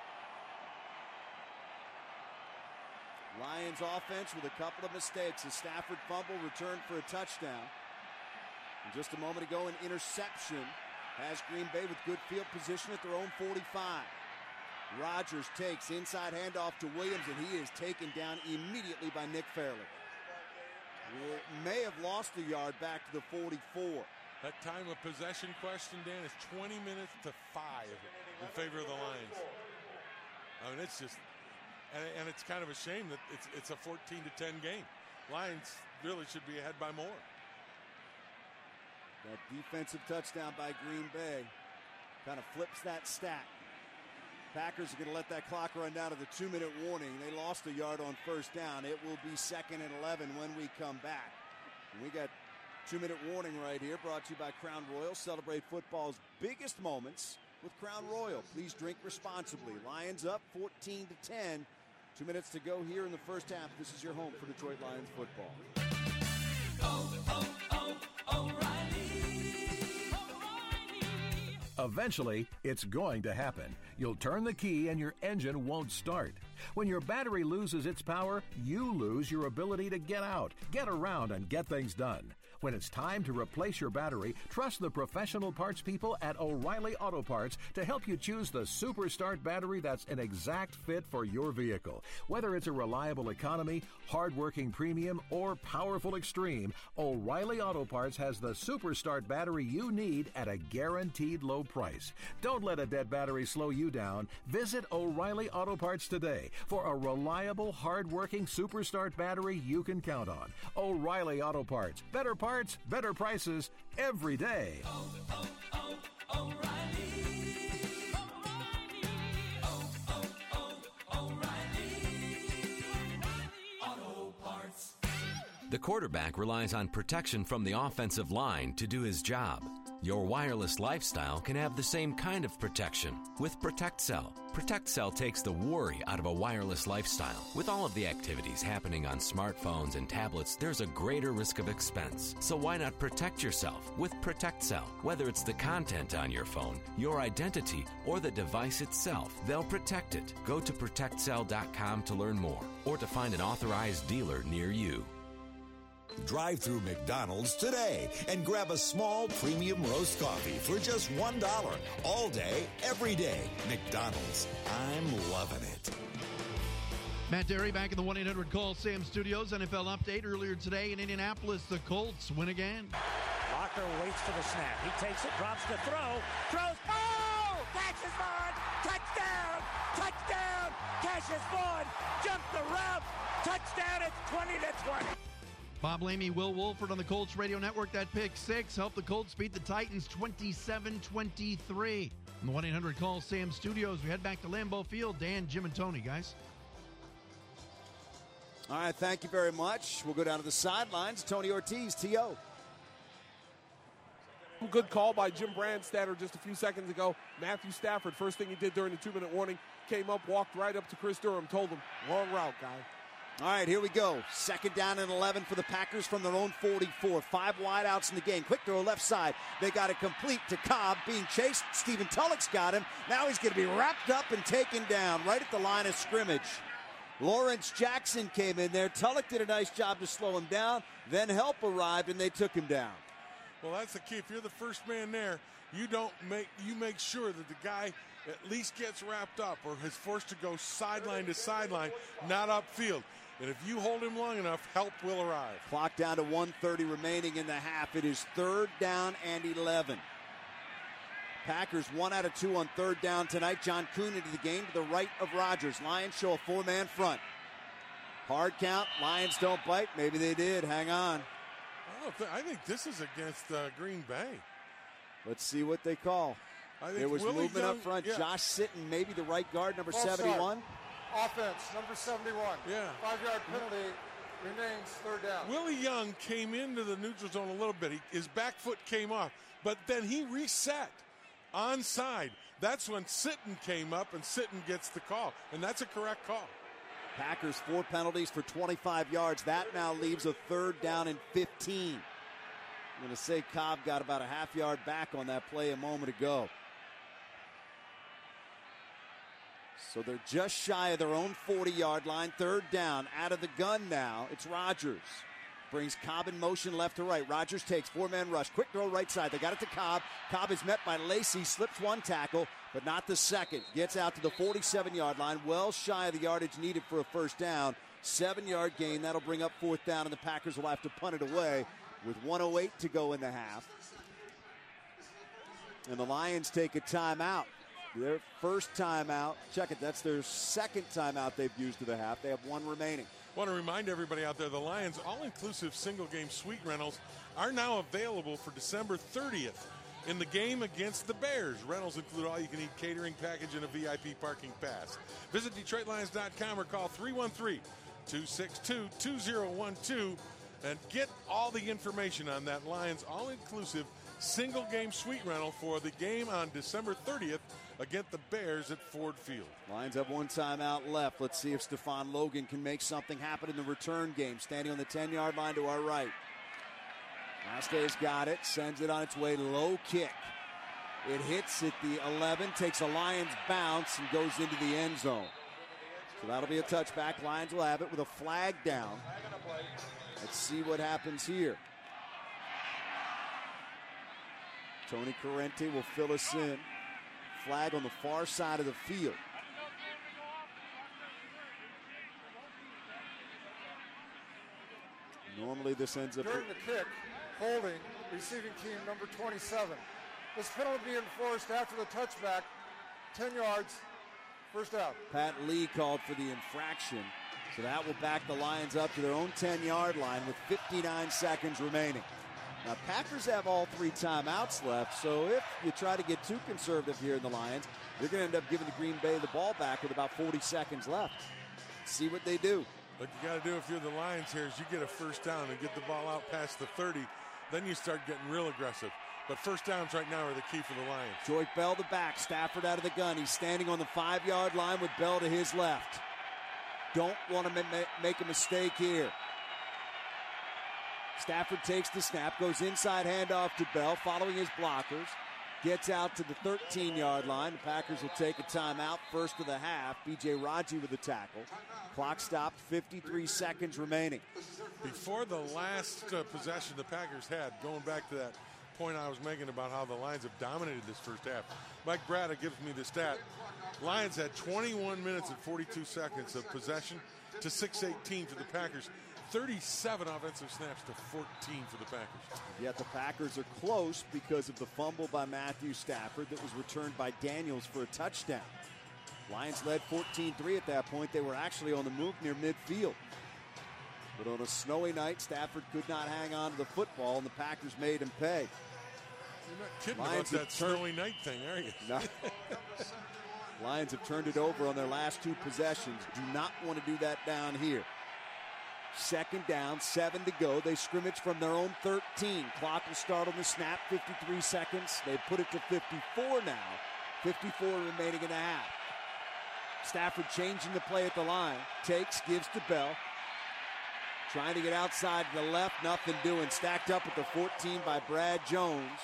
Lions offense with a couple of mistakes. A Stafford fumble returned for a touchdown. And just a moment ago, an interception has Green Bay with good field position at their own forty-five. Rodgers takes inside handoff to Williams, and he is taken down immediately by Nick Fairley. It may have lost a yard back to the forty-four. That time of possession question, Dan, is twenty minutes to five in favor of the Lions. I mean, it's just, and, and it's kind of a shame that it's it's a fourteen to ten game. Lions really should be ahead by more. That defensive touchdown by Green Bay kind of flips that stat. Packers are going to let that clock run down to the two-minute warning. They lost a yard on first down. It will be second and eleven when we come back. And we got two-minute warning right here, brought to you by Crown Royal. Celebrate football's biggest moments with Crown Royal. Please drink responsibly. Lions up fourteen to ten. Two minutes to go here in the first half. This is your home for Detroit Lions football. Oh, oh, oh, O'Reilly. O'Reilly. Eventually, it's going to happen. You'll turn the key and your engine won't start. When your battery loses its power, you lose your ability to get out, get around, and get things done. When it's time to replace your battery, trust the professional parts people at O'Reilly Auto Parts to help you choose the Super Start battery that's an exact fit for your vehicle. Whether it's a reliable economy, hard-working premium, or powerful extreme, O'Reilly Auto Parts has the Super Start battery you need at a guaranteed low price. Don't let a dead battery slow you down. Visit O'Reilly Auto Parts today for a reliable, hard-working Super Start battery you can count on. O'Reilly Auto Parts. Better parts. Parts, better prices, every day. Oh, oh, oh, O'Reilly. O'Reilly. Oh, oh, oh, The quarterback relies on protection from the offensive line to do his job. Your wireless lifestyle can have the same kind of protection with ProtectCell. ProtectCell takes the worry out of a wireless lifestyle. With all of the activities happening on smartphones and tablets, there's a greater risk of expense. So why not protect yourself with ProtectCell? Whether it's the content on your phone, your identity, or the device itself, they'll protect it. Go to protect cell dot com to learn more or to find an authorized dealer near you. Drive through McDonald's today and grab a small premium roast coffee for just one dollar all day, every day. McDonald's. I'm loving it. Matt Derry back in the one eight hundred call Sam Studios. N F L update earlier today in Indianapolis. The Colts win again. Locker waits for the snap. He takes it, drops the throw, throws. Oh! Cassius Vaughn! Touchdown! Touchdown! Cassius Vaughn jumped the route. Touchdown. It's twenty to twenty. Bob Lamey, Will Wolford on the Colts Radio Network. That pick six helped the Colts beat the Titans twenty-seven twenty-three. On the one eight hundred call Sam Studios, we head back to Lambeau Field. Dan, Jim, and Tony, guys. All right, thank you very much. We'll go down to the sidelines. Tony Ortiz, T O. Good call by Jim Brandstatter just a few seconds ago. Matthew Stafford, first thing he did during the two-minute warning, came up, walked right up to Chris Durham, told him, wrong route, guy. All right, here we go. Second down and eleven for the Packers from their own forty-four. Five wideouts in the game. Quick throw left side. They got it complete to Cobb. Being chased. Stephen Tulloch's got him. Now he's going to be wrapped up and taken down right at the line of scrimmage. Lawrence Jackson came in there. Tulloch did a nice job to slow him down. Then help arrived, and they took him down. Well, that's the key. If you're the first man there, you don't make you make sure that the guy at least gets wrapped up or is forced to go sideline to sideline, not upfield. And if you hold him long enough, help will arrive. Clock down to one thirty remaining in the half. It is third down and eleven. Packers one out of two on third down tonight. John Kuhn into the game to the right of Rodgers. Lions show a four-man front. Hard count. Lions don't bite. Maybe they did. Hang on. I, don't think, I think this is against uh, Green Bay. Let's see what they call. I think there was Willie movement Young, up front. yeah. Josh Sitton, maybe the right guard, number False seventy-one. start. Offense, number seventy-one. Yeah. Five-yard penalty remains third down. Willie Young came into the neutral zone a little bit. He, his back foot came off, but then he reset onside. That's when Sitton came up, and Sitton gets the call, and that's a correct call. Packers four penalties for twenty-five yards. That now leaves a third down and fifteen. I'm going to say Cobb got about a half yard back on that play a moment ago. So they're just shy of their own forty-yard line. Third down, out of the gun now. It's Rodgers. Brings Cobb in motion left to right. Rodgers takes four-man rush. Quick throw right side. They got it to Cobb. Cobb is met by Lacey. Slips one tackle, but not the second. Gets out to the forty-seven-yard line. Well shy of the yardage needed for a first down. Seven-yard gain. That'll bring up fourth down, and the Packers will have to punt it away with one oh eight to go in the half. And the Lions take a timeout. Their first timeout. Check it. That's their second timeout they've used to the half. They have one remaining. I want to remind everybody out there, the Lions all-inclusive single-game suite rentals are now available for December thirtieth in the game against the Bears. Rentals include all-you-can-eat catering package and a V I P parking pass. Visit Detroit Lions dot com or call three one three, two six two, two zero one two and get all the information on that Lions all-inclusive single-game suite rental for the game on December thirtieth against the Bears at Ford Field. Lions have one timeout left. Let's see if Stephon Logan can make something happen in the return game. Standing on the ten-yard line to our right. Mastey's got it. Sends it on its way. Low kick. It hits at the eleven. Takes a Lions bounce and goes into the end zone. So that'll be a touchback. Lions will have it with a flag down. Let's see what happens here. Tony Corrente will fill us in. Flag on the far side of the field. Normally this ends up... During the kick, holding receiving team number twenty-seven. This penalty being enforced after the touchback. ten yards, first out. Pat Lee called for the infraction. So that will back the Lions up to their own ten-yard line with fifty-nine seconds remaining. Now, Packers have all three timeouts left, so if you try to get too conservative here in the Lions, you're going to end up giving the Green Bay the ball back with about forty seconds left. See what they do. What you got to do if you're the Lions here is you get a first down and get the ball out past the thirty. Then you start getting real aggressive. But first downs right now are the key for the Lions. Joy Bell the back. Stafford out of the gun. He's standing on the five-yard line with Bell to his left. Don't want to ma- make a mistake here. Stafford takes the snap, goes inside handoff to Bell, following his blockers. Gets out to the thirteen-yard line. The Packers will take a timeout, first of the half. B J Raji with the tackle. Clock stopped, fifty-three seconds remaining. Before the last uh, possession the Packers had, going back to that point I was making about how the Lions have dominated this first half, Mike Brada gives me the stat. Lions had twenty-one minutes and forty-two seconds of possession to six eighteen for the Packers. thirty-seven offensive snaps to fourteen for the Packers. Yet the Packers are close because of the fumble by Matthew Stafford that was returned by Daniels for a touchdown. Lions led fourteen three at that point. They were actually on the move near midfield. But on a snowy night, Stafford could not hang on to the football, and the Packers made him pay. You're not kidding Lions about that turned- snowy night thing, are you? No. Lions have turned it over on their last two possessions. Do not want to do that down here. Second down, seven to go. They scrimmage from their own thirteen. Clock will start on the snap, fifty-three seconds. They put it to fifty-four now. fifty-four remaining in the half. Stafford changing the play at the line. Takes, gives to Bell. Trying to get outside to the left, nothing doing. Stacked up at the fourteen by Brad Jones.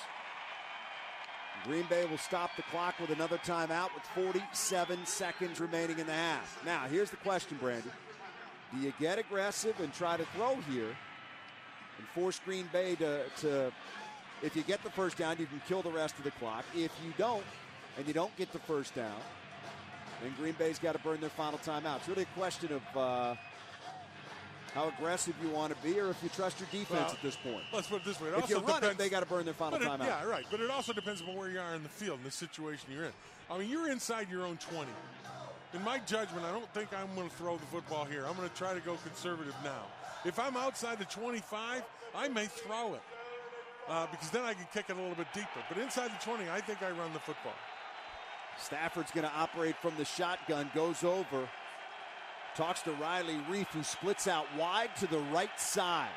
Green Bay will stop the clock with another timeout with forty-seven seconds remaining in the half. Now, here's the question, Brandon. Do you get aggressive and try to throw here and force Green Bay to, to, if you get the first down, you can kill the rest of the clock. If you don't, and you don't get the first down, then Green Bay's got to burn their final timeout. It's really a question of uh, how aggressive you want to be or if you trust your defense Well, at this point. Let's put it this way. It If also you run depends, it, they got to burn their final but it- timeout. Yeah, right. But it also depends on where you are in the field and the situation you're in. I mean, you're inside your own twenty. In my judgment, I don't think I'm going to throw the football here. I'm going to try to go conservative now. If I'm outside the twenty-five, I may throw it uh, because then I can kick it a little bit deeper. But inside the twenty, I think I run the football. Stafford's going to operate from the shotgun, goes over, talks to Riley Reif, who splits out wide to the right side.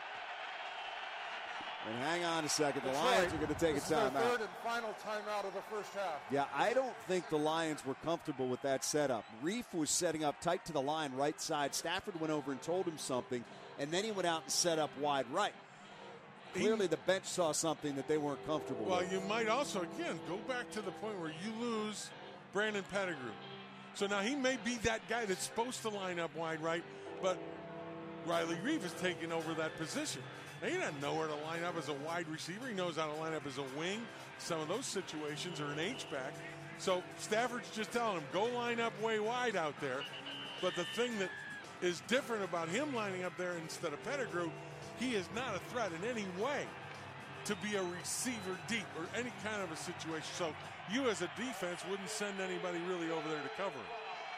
And hang on a second, the That's Lions right. are going to take This a is their timeout. third and final timeout of the first half. Yeah, I don't think the Lions were comfortable with that setup. Reif was setting up tight to the line, right side. Stafford went over and told him something, and then he went out and set up wide right. Clearly, the bench saw something that they weren't comfortable Well, with. you might also, again, go back to the point where you lose Brandon Pettigrew. So now he may be that guy that's supposed to line up wide right, but Riley Reif has taken over that position. Now, he doesn't know where to line up as a wide receiver. He knows how to line up as a wing. Some of those situations are an H-back. So Stafford's just telling him, go line up way wide out there. But the thing that is different about him lining up there instead of Pettigrew, he is not a threat in any way to be a receiver deep or any kind of a situation. So you as a defense wouldn't send anybody really over there to cover him.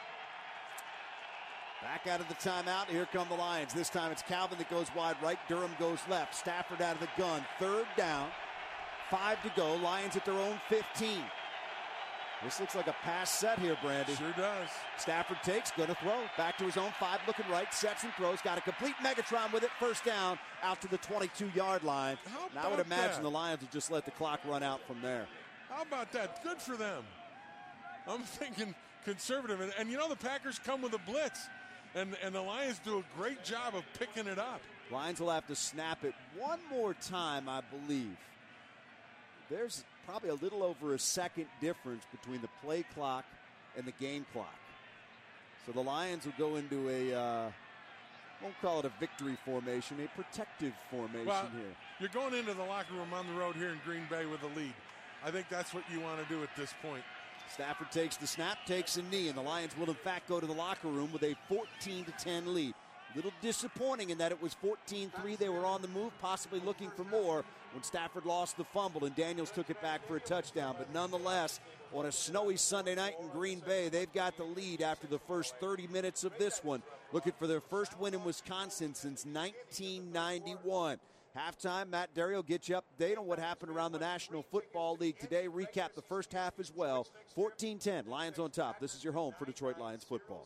Back out of the timeout, here come the Lions. This time it's Calvin that goes wide right, Durham goes left. Stafford out of the gun, third down, five to go. Lions at their own fifteen. This looks like a pass set here, Brandy. Sure does. Stafford takes, going to throw. Back to his own five, looking right, sets and throws. Got a complete Megatron with it, first down, out to the twenty-two-yard line. How And I would about imagine that? the Lions would just let the clock run out from there. How about that? Good for them. I'm thinking conservative. And, and you know, the Packers come with a blitz. And, and the Lions do a great job of picking it up. Lions will have to snap it one more time, I believe. There's probably a little over a second difference between the play clock and the game clock. So the Lions will go into a, uh, won't call it a victory formation, a protective formation Well, here. You're going into the locker room on the road here in Green Bay with a lead. I think that's what you want to do at this point. Stafford takes the snap, takes a knee, and the Lions will in fact go to the locker room with a fourteen to ten lead. A little disappointing in that it was fourteen three. They were on the move, possibly looking for more when Stafford lost the fumble and Daniels took it back for a touchdown. But nonetheless, on a snowy Sunday night in Green Bay, they've got the lead after the first thirty minutes of this one. Looking for their first win in Wisconsin since nineteen ninety-one. Halftime, Matt Derry will get you up to date on what happened around the National Football League today. Recap the first half as well. fourteen ten, Lions on top. This is your home for Detroit Lions football.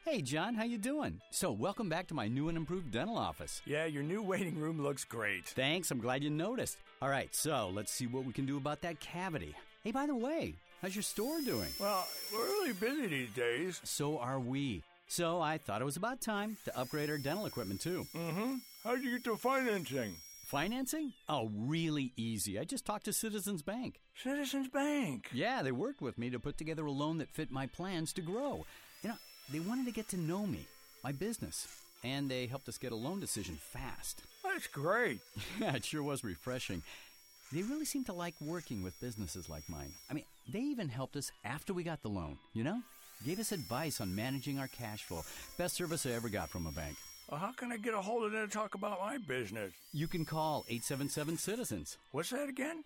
Hey, John, how you doing? So, welcome back to my new and improved dental office. Yeah, your new waiting room looks great. Thanks, I'm glad you noticed. All right, so let's see what we can do about that cavity. Hey, by the way, how's your store doing? Well, we're really busy these days. So are we. So I thought it was about time to upgrade our dental equipment, too. Mm-hmm. How'd you get the financing? Financing? Oh, really easy. I just talked to Citizens Bank. Citizens Bank? Yeah, they worked with me to put together a loan that fit my plans to grow. You know, they wanted to get to know me, my business, and they helped us get a loan decision fast. That's great. Yeah, it sure was refreshing. They really seem to like working with businesses like mine. I mean, they even helped us after we got the loan, you know? Gave us advice on managing our cash flow. Best service I ever got from a bank. Well, how can I get a hold of them to talk about my business? You can call eight seven seven citizens. What's that again?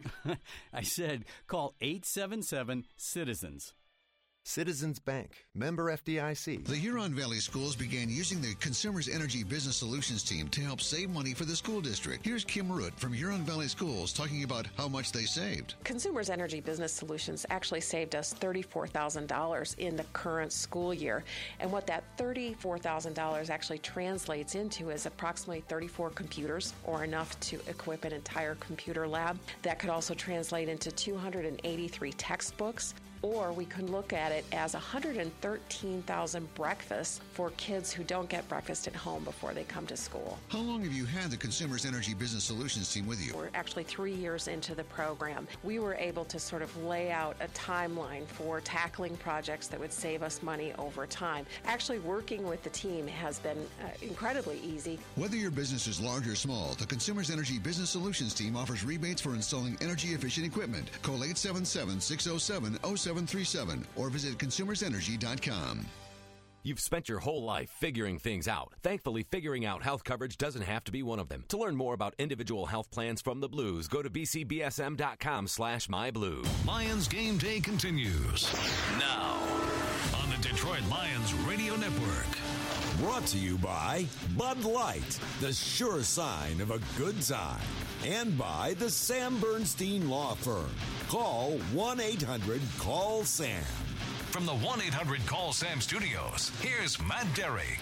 I said call eight seven seven citizens. Citizens Bank, member F D I C. The Huron Valley Schools began using the Consumers Energy Business Solutions team to help save money for the school district. Here's Kim Root from Huron Valley Schools talking about how much they saved. Consumers Energy Business Solutions actually saved us thirty-four thousand dollars in the current school year. And what that thirty-four thousand dollars actually translates into is approximately thirty-four computers, or enough to equip an entire computer lab. That could also translate into two hundred eighty-three textbooks. Or we could look at it as one hundred thirteen thousand breakfasts for kids who don't get breakfast at home before they come to school. How long have you had the Consumers Energy Business Solutions team with you? We're actually three years into the program. We were able to sort of lay out a timeline for tackling projects that would save us money over time. Actually, working with the team has been uh, incredibly easy. Whether your business is large or small, the Consumers Energy Business Solutions team offers rebates for installing energy-efficient equipment. Call eight seven seven, six oh seven, oh seven three seven or visit consumers energy dot com. You've spent your whole life figuring things out. Thankfully, figuring out health coverage doesn't have to be one of them. To learn more about individual health plans from the Blues, go to b c b s m dot com slash my blue. Lions game day continues now on the Detroit Lions Radio Network. Brought to you by Bud Light, the sure sign of a good time. And by the Sam Bernstein Law Firm. Call one eight hundred call SAM. From the one eight hundred call SAM studios, here's Matt Derry.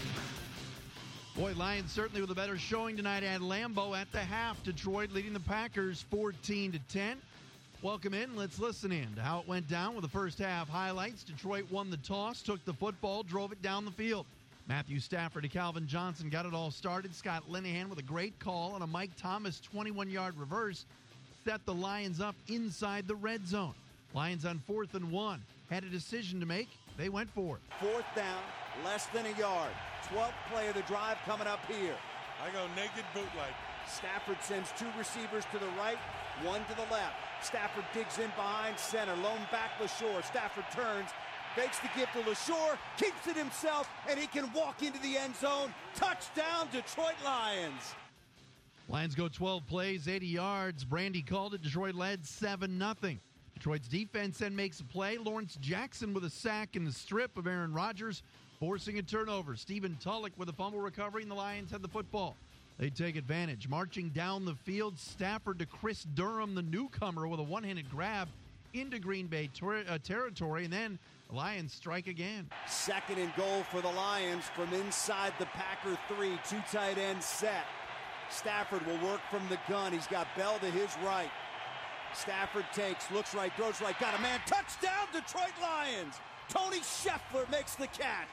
Boy, Lions certainly with a better showing tonight at Lambeau at the half. Detroit leading the Packers fourteen to ten. Welcome in. Let's listen in to how it went down with the first half highlights. Detroit won the toss, took the football, drove it down the field. Matthew Stafford to Calvin Johnson got it all started. Scott Linehan with a great call on a Mike Thomas twenty-one-yard reverse set the Lions up inside the red zone. Lions on fourth and one. Had a decision to make. They went for it. Fourth down, less than a yard. twelfth play of the drive coming up here. I go naked bootleg. Stafford sends two receivers to the right, one to the left. Stafford digs in behind center. Lone back LaShore. Stafford turns. Fakes the gift to LaShore, keeps it himself, and he can walk into the end zone. Touchdown, Detroit Lions. Lions go twelve plays, eighty yards. Brandy called it. Detroit led seven nothing. Detroit's defense then makes a play. Lawrence Jackson with a sack in the strip of Aaron Rodgers, forcing a turnover. Stephen Tulloch with a fumble recovery, and the Lions had the football. They take advantage. Marching down the field, Stafford to Chris Durham, the newcomer, with a one-handed grab into Green Bay ter- uh, territory, and then the Lions strike again. Second and goal for the Lions from inside the Packer three. Two tight ends set. Stafford will work from the gun. He's got Bell to his right. Stafford takes, looks right, throws right, got a man. Touchdown, Detroit Lions. Tony Scheffler makes the catch.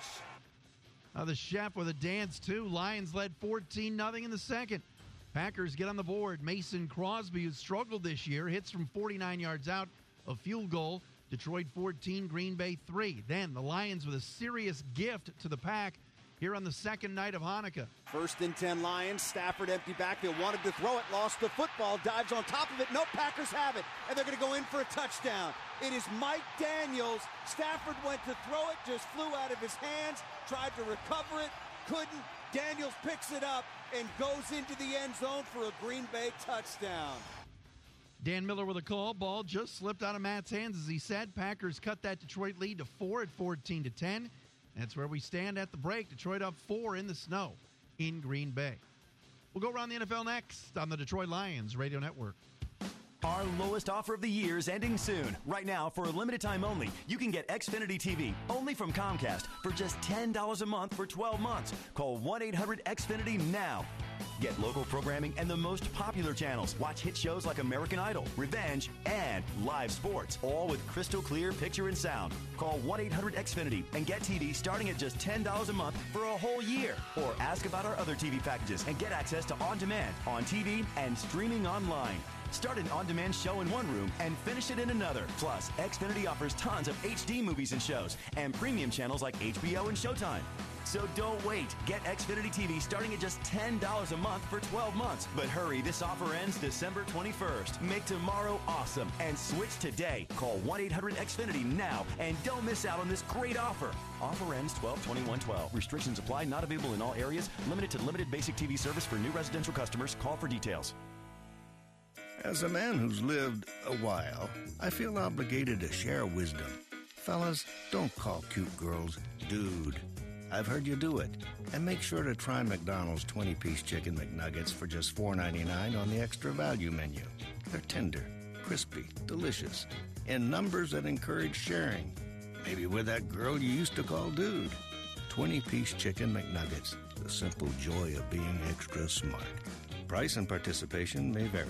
Now the chef with a dance, too. Lions led fourteen nothing in the second. Packers get on the board. Mason Crosby, who struggled this year, hits from forty-nine yards out, a field goal. Detroit fourteen, Green Bay three. Then the Lions with a serious gift to the Pack here on the second night of Hanukkah. First and ten Lions. Stafford empty backfield. Wanted to throw it. Lost the football. Dives on top of it. Nope, Packers have it. And they're going to go in for a touchdown. It is Mike Daniels. Stafford went to throw it. Just flew out of his hands. Tried to recover it. Couldn't. Daniels picks it up and goes into the end zone for a Green Bay touchdown. Dan Miller with a call. Ball just slipped out of Matt's hands, as he said. Packers cut that Detroit lead to four at fourteen to ten. That's where we stand at the break. Detroit up four in the snow in Green Bay. We'll go around the N F L next on the Detroit Lions Radio Network. Our lowest offer of the year is ending soon. Right now, for a limited time only, you can get Xfinity T V only from Comcast for just ten dollars a month for twelve months. Call one eight hundred X Finity now. Get local programming and the most popular channels. Watch hit shows like American Idol, Revenge, and live sports, all with crystal clear picture and sound. Call one eight hundred X Finity and get T V starting at just ten dollars a month for a whole year. Or ask about our other T V packages and get access to on demand, on T V, and streaming online. Start an on-demand show in one room and finish it in another. Plus, Xfinity offers tons of H D movies and shows and premium channels like H B O and Showtime. So don't wait. Get Xfinity T V starting at just ten dollars a month for twelve months. But hurry, this offer ends December twenty-first. Make tomorrow awesome and switch today. Call one eight hundred X Finity now and don't miss out on this great offer. Offer ends twelve twenty-one twelve. Restrictions apply. Not available in all areas. Limited to limited basic T V service for new residential customers. Call for details. As a man who's lived a while, I feel obligated to share wisdom. Fellas, don't call cute girls dude. I've heard you do it. And make sure to try McDonald's twenty-piece Chicken McNuggets for just four ninety-nine on the extra value menu. They're tender, crispy, delicious, in numbers that encourage sharing. Maybe with that girl you used to call dude. twenty-piece Chicken McNuggets, the simple joy of being extra smart. Price and participation may vary.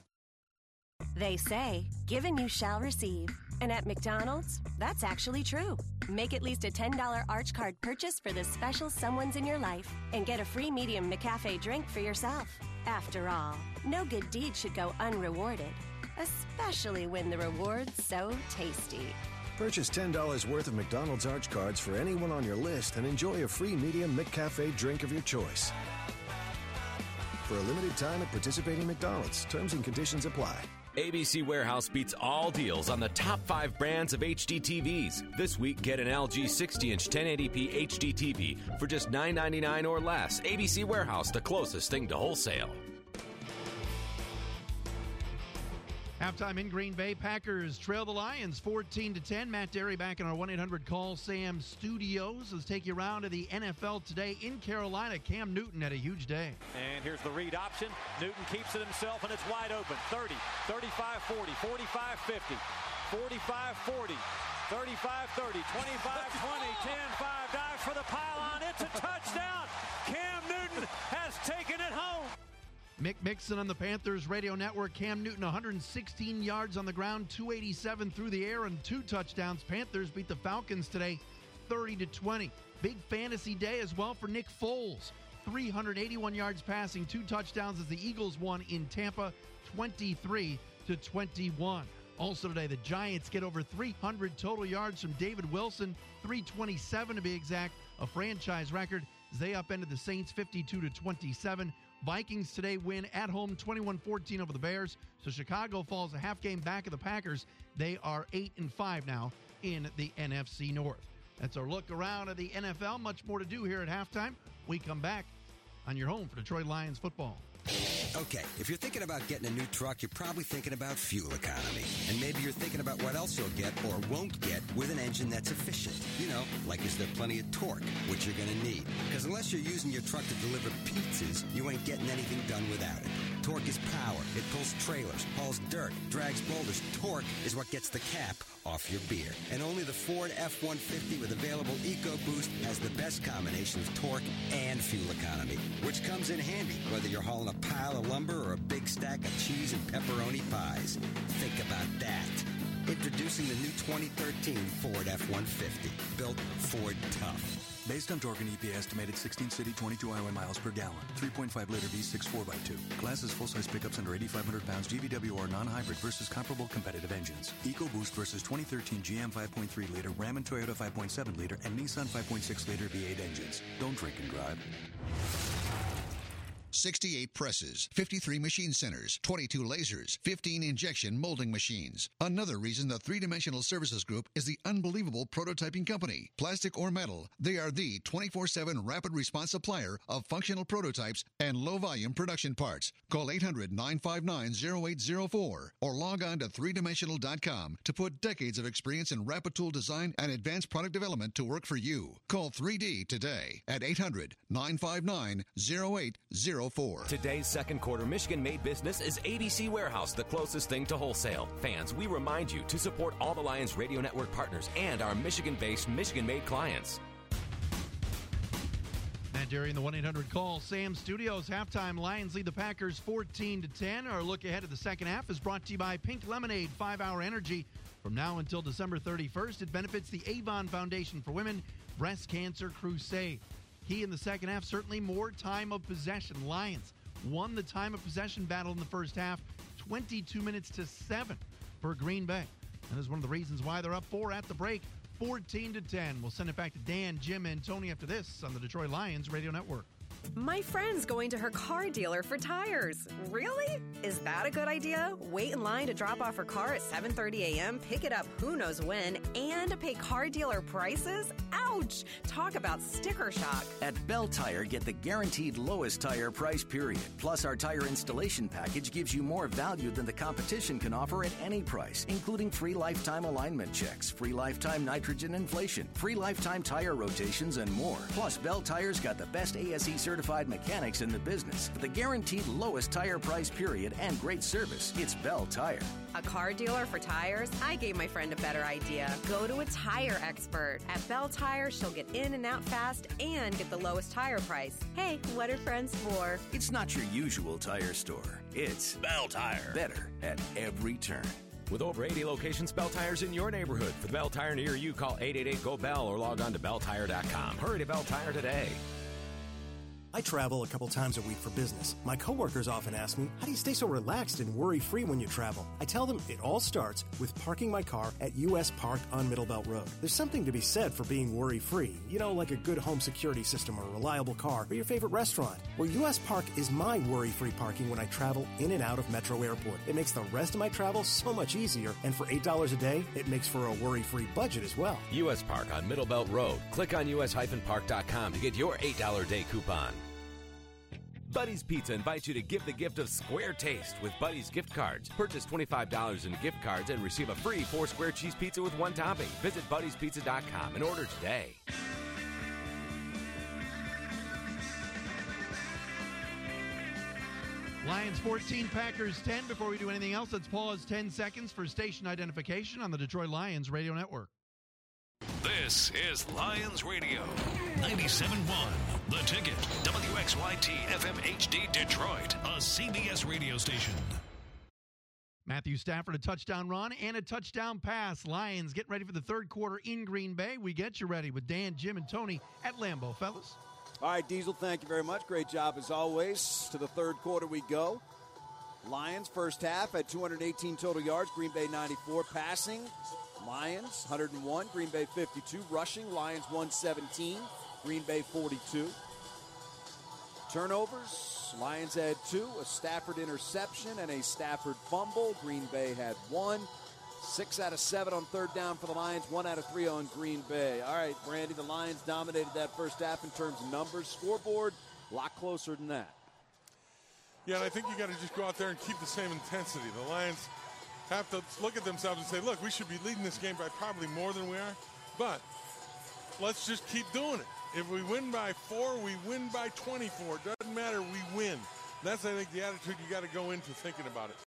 They say, given you shall receive. And at McDonald's, that's actually true. Make at least a ten dollars Arch Card purchase for this special someone's in your life and get a free medium McCafe drink for yourself. After all, no good deed should go unrewarded, especially when the reward's so tasty. Purchase ten dollars worth of McDonald's Arch Cards for anyone on your list and enjoy a free medium McCafe drink of your choice. For a limited time at participating McDonald's. Terms and conditions apply. A B C Warehouse beats all deals on the top five brands of H D T Vs. This week, get an L G sixty inch ten eighty p H D T V for just nine ninety-nine or less. A B C Warehouse, the closest thing to wholesale. Halftime in Green Bay, Packers trail the Lions fourteen to ten. Matt Derry back in our one eight hundred call Sam studios. Let's take you around to the N F L today in Carolina. Cam Newton had a huge day. And here's the read option. Newton keeps it himself, and it's wide open. thirty, thirty-five forty, forty-five fifty, forty-five forty, thirty-five thirty, twenty-five twenty, ten five, dives for the pylon. It's a touchdown. Cam Newton has taken it home. Mick Mixon on the Panthers radio network. Cam Newton, one hundred sixteen yards on the ground, two eighty-seven through the air, and two touchdowns. Panthers beat the Falcons today, thirty to twenty. Big fantasy day as well for Nick Foles. three hundred eighty-one yards passing, two touchdowns as the Eagles won in Tampa, twenty-three to twenty-one. Also today, the Giants get over three hundred total yards from David Wilson, three twenty-seven to be exact, a franchise record as they upended the Saints fifty-two to twenty-seven. Vikings today win at home twenty-one fourteen over the Bears. So Chicago falls a half game back of the Packers. They are eight and five now in the N F C North. That's our look around at the N F L. Much more to do here at halftime. We come back on your home for Detroit Lions football. Okay, if you're thinking about getting a new truck, you're probably thinking about fuel economy. And maybe you're thinking about what else you'll get or won't get with an engine that's efficient. You know, like is there plenty of torque, which you're going to need. Because unless you're using your truck to deliver pizzas, you ain't getting anything done without it. Torque is power. It pulls trailers, hauls dirt, drags boulders. Torque is what gets the cap off your beer. And only the Ford F one fifty with available EcoBoost has the best combination of torque and fuel economy, which comes in handy whether you're hauling a pile of lumber or a big stack of cheese and pepperoni pies. Think about that. Introducing the new twenty thirteen Ford F one fifty, built Ford tough. Based on torque and E P A estimated sixteen city, twenty-two highway miles per gallon. three point five liter V six four by two. Class is full-size pickups under eighty-five hundred pounds. G V W R non-hybrid versus comparable competitive engines. EcoBoost versus twenty thirteen G M five point three liter, Ram and Toyota five point seven liter, and Nissan five point six liter V eight engines. Don't drink and drive. sixty-eight presses, fifty-three machine centers, twenty-two lasers, fifteen injection molding machines. Another reason the Three-Dimensional Services Group is the unbelievable prototyping company. Plastic or metal, they are the twenty-four seven rapid response supplier of functional prototypes and low-volume production parts. Call eight hundred, nine five nine, zero eight zero four or log on to three dimensional dot com to put decades of experience in rapid tool design and advanced product development to work for you. Call three D today at eight hundred, nine five nine, zero eight zero oh four. Today's second quarter Michigan-made business is A B C Warehouse, the closest thing to wholesale. Fans, we remind you to support all the Lions Radio Network partners and our Michigan-based, Michigan-made clients. And during the one eight hundred call, Sam Studios halftime. Lions lead the Packers fourteen to ten. Our look ahead of the second half is brought to you by Pink Lemonade five hour Energy. From now until December thirty-first, it benefits the Avon Foundation for Women Breast Cancer Crusade. Key in the second half, certainly more time of possession. Lions won the time of possession battle in the first half, twenty-two minutes to seven for Green Bay. And this is one of the reasons why they're up four at the break. fourteen to ten. We'll send it back to Dan, Jim, and Tony after this on the Detroit Lions Radio Network. My friend's going to her car dealer for tires. Really? Is that a good idea? Wait in line to drop off her car at seven thirty a.m., pick it up who knows when, and pay car dealer prices? Ouch! Talk about sticker shock. At Bell Tire, get the guaranteed lowest tire price, period. Plus, our tire installation package gives you more value than the competition can offer at any price, including free lifetime alignment checks, free lifetime nitrogen inflation, free lifetime tire rotations, and more. Plus, Bell Tire's got the best A S E certified mechanics in the business. For the guaranteed lowest tire price, period, and great service, it's Bell Tire. A car dealer for tires? I gave my friend a better idea. Go to a tire expert. At Bell Tire, she'll get in and out fast and get the lowest tire price. Hey, what are friends for? It's not your usual tire store. It's Bell Tire. Better at every turn. With over eighty locations, Bell Tire's in your neighborhood. For the Bell Tire near you, call eight eight eight, G O, B E L L or log on to bell tire dot com. Hurry to Bell Tire today. I travel a couple times a week for business. My coworkers often ask me, how do you stay so relaxed and worry-free when you travel? I tell them it all starts with parking my car at U S Park on Middle Belt Road. There's something to be said for being worry-free. You know, like a good home security system or a reliable car or your favorite restaurant. Well, U S Park is my worry-free parking when I travel in and out of Metro Airport. It makes the rest of my travel so much easier, and for eight dollars a day, it makes for a worry-free budget as well. U S Park on Middle Belt Road. Click on U S park dot com to get your eight dollars a day coupon. Buddy's Pizza invites you to give the gift of square taste with Buddy's gift cards. Purchase twenty-five dollars in gift cards and receive a free four square cheese pizza with one topping. Visit buddies pizza dot com and order today. Lions fourteen, Packers ten. Before we do anything else, let's pause ten seconds for station identification on the Detroit Lions Radio Network. This is Lions Radio, ninety-seven point one, The Ticket, W X Y T F M H D Detroit, a C B S radio station. Matthew Stafford, a touchdown run and a touchdown pass. Lions getting ready for the third quarter in Green Bay. We get you ready with Dan, Jim, and Tony at Lambeau, fellas. All right, Diesel, thank you very much. Great job as always. To the third quarter we go. Lions first half at two hundred eighteen total yards, Green Bay ninety-four. Passing, Lions one hundred one, Green Bay fifty-two. Rushing, Lions one seventeen, Green Bay forty-two. Turnovers, Lions had two, a Stafford interception and a Stafford fumble. Green Bay had one. Six out of seven on third down for the Lions, one out of three on Green Bay. All right, Brandy, the Lions dominated that first half in terms of numbers. Scoreboard, a lot closer than that. Yeah, and I think you got to just go out there and keep the same intensity. The Lions have to look at themselves and say, look, we should be leading this game by probably more than we are, but let's just keep doing it. If we win by four, we win by twenty-four. Doesn't matter, we win. That's, I think, the attitude you got to go into thinking about it.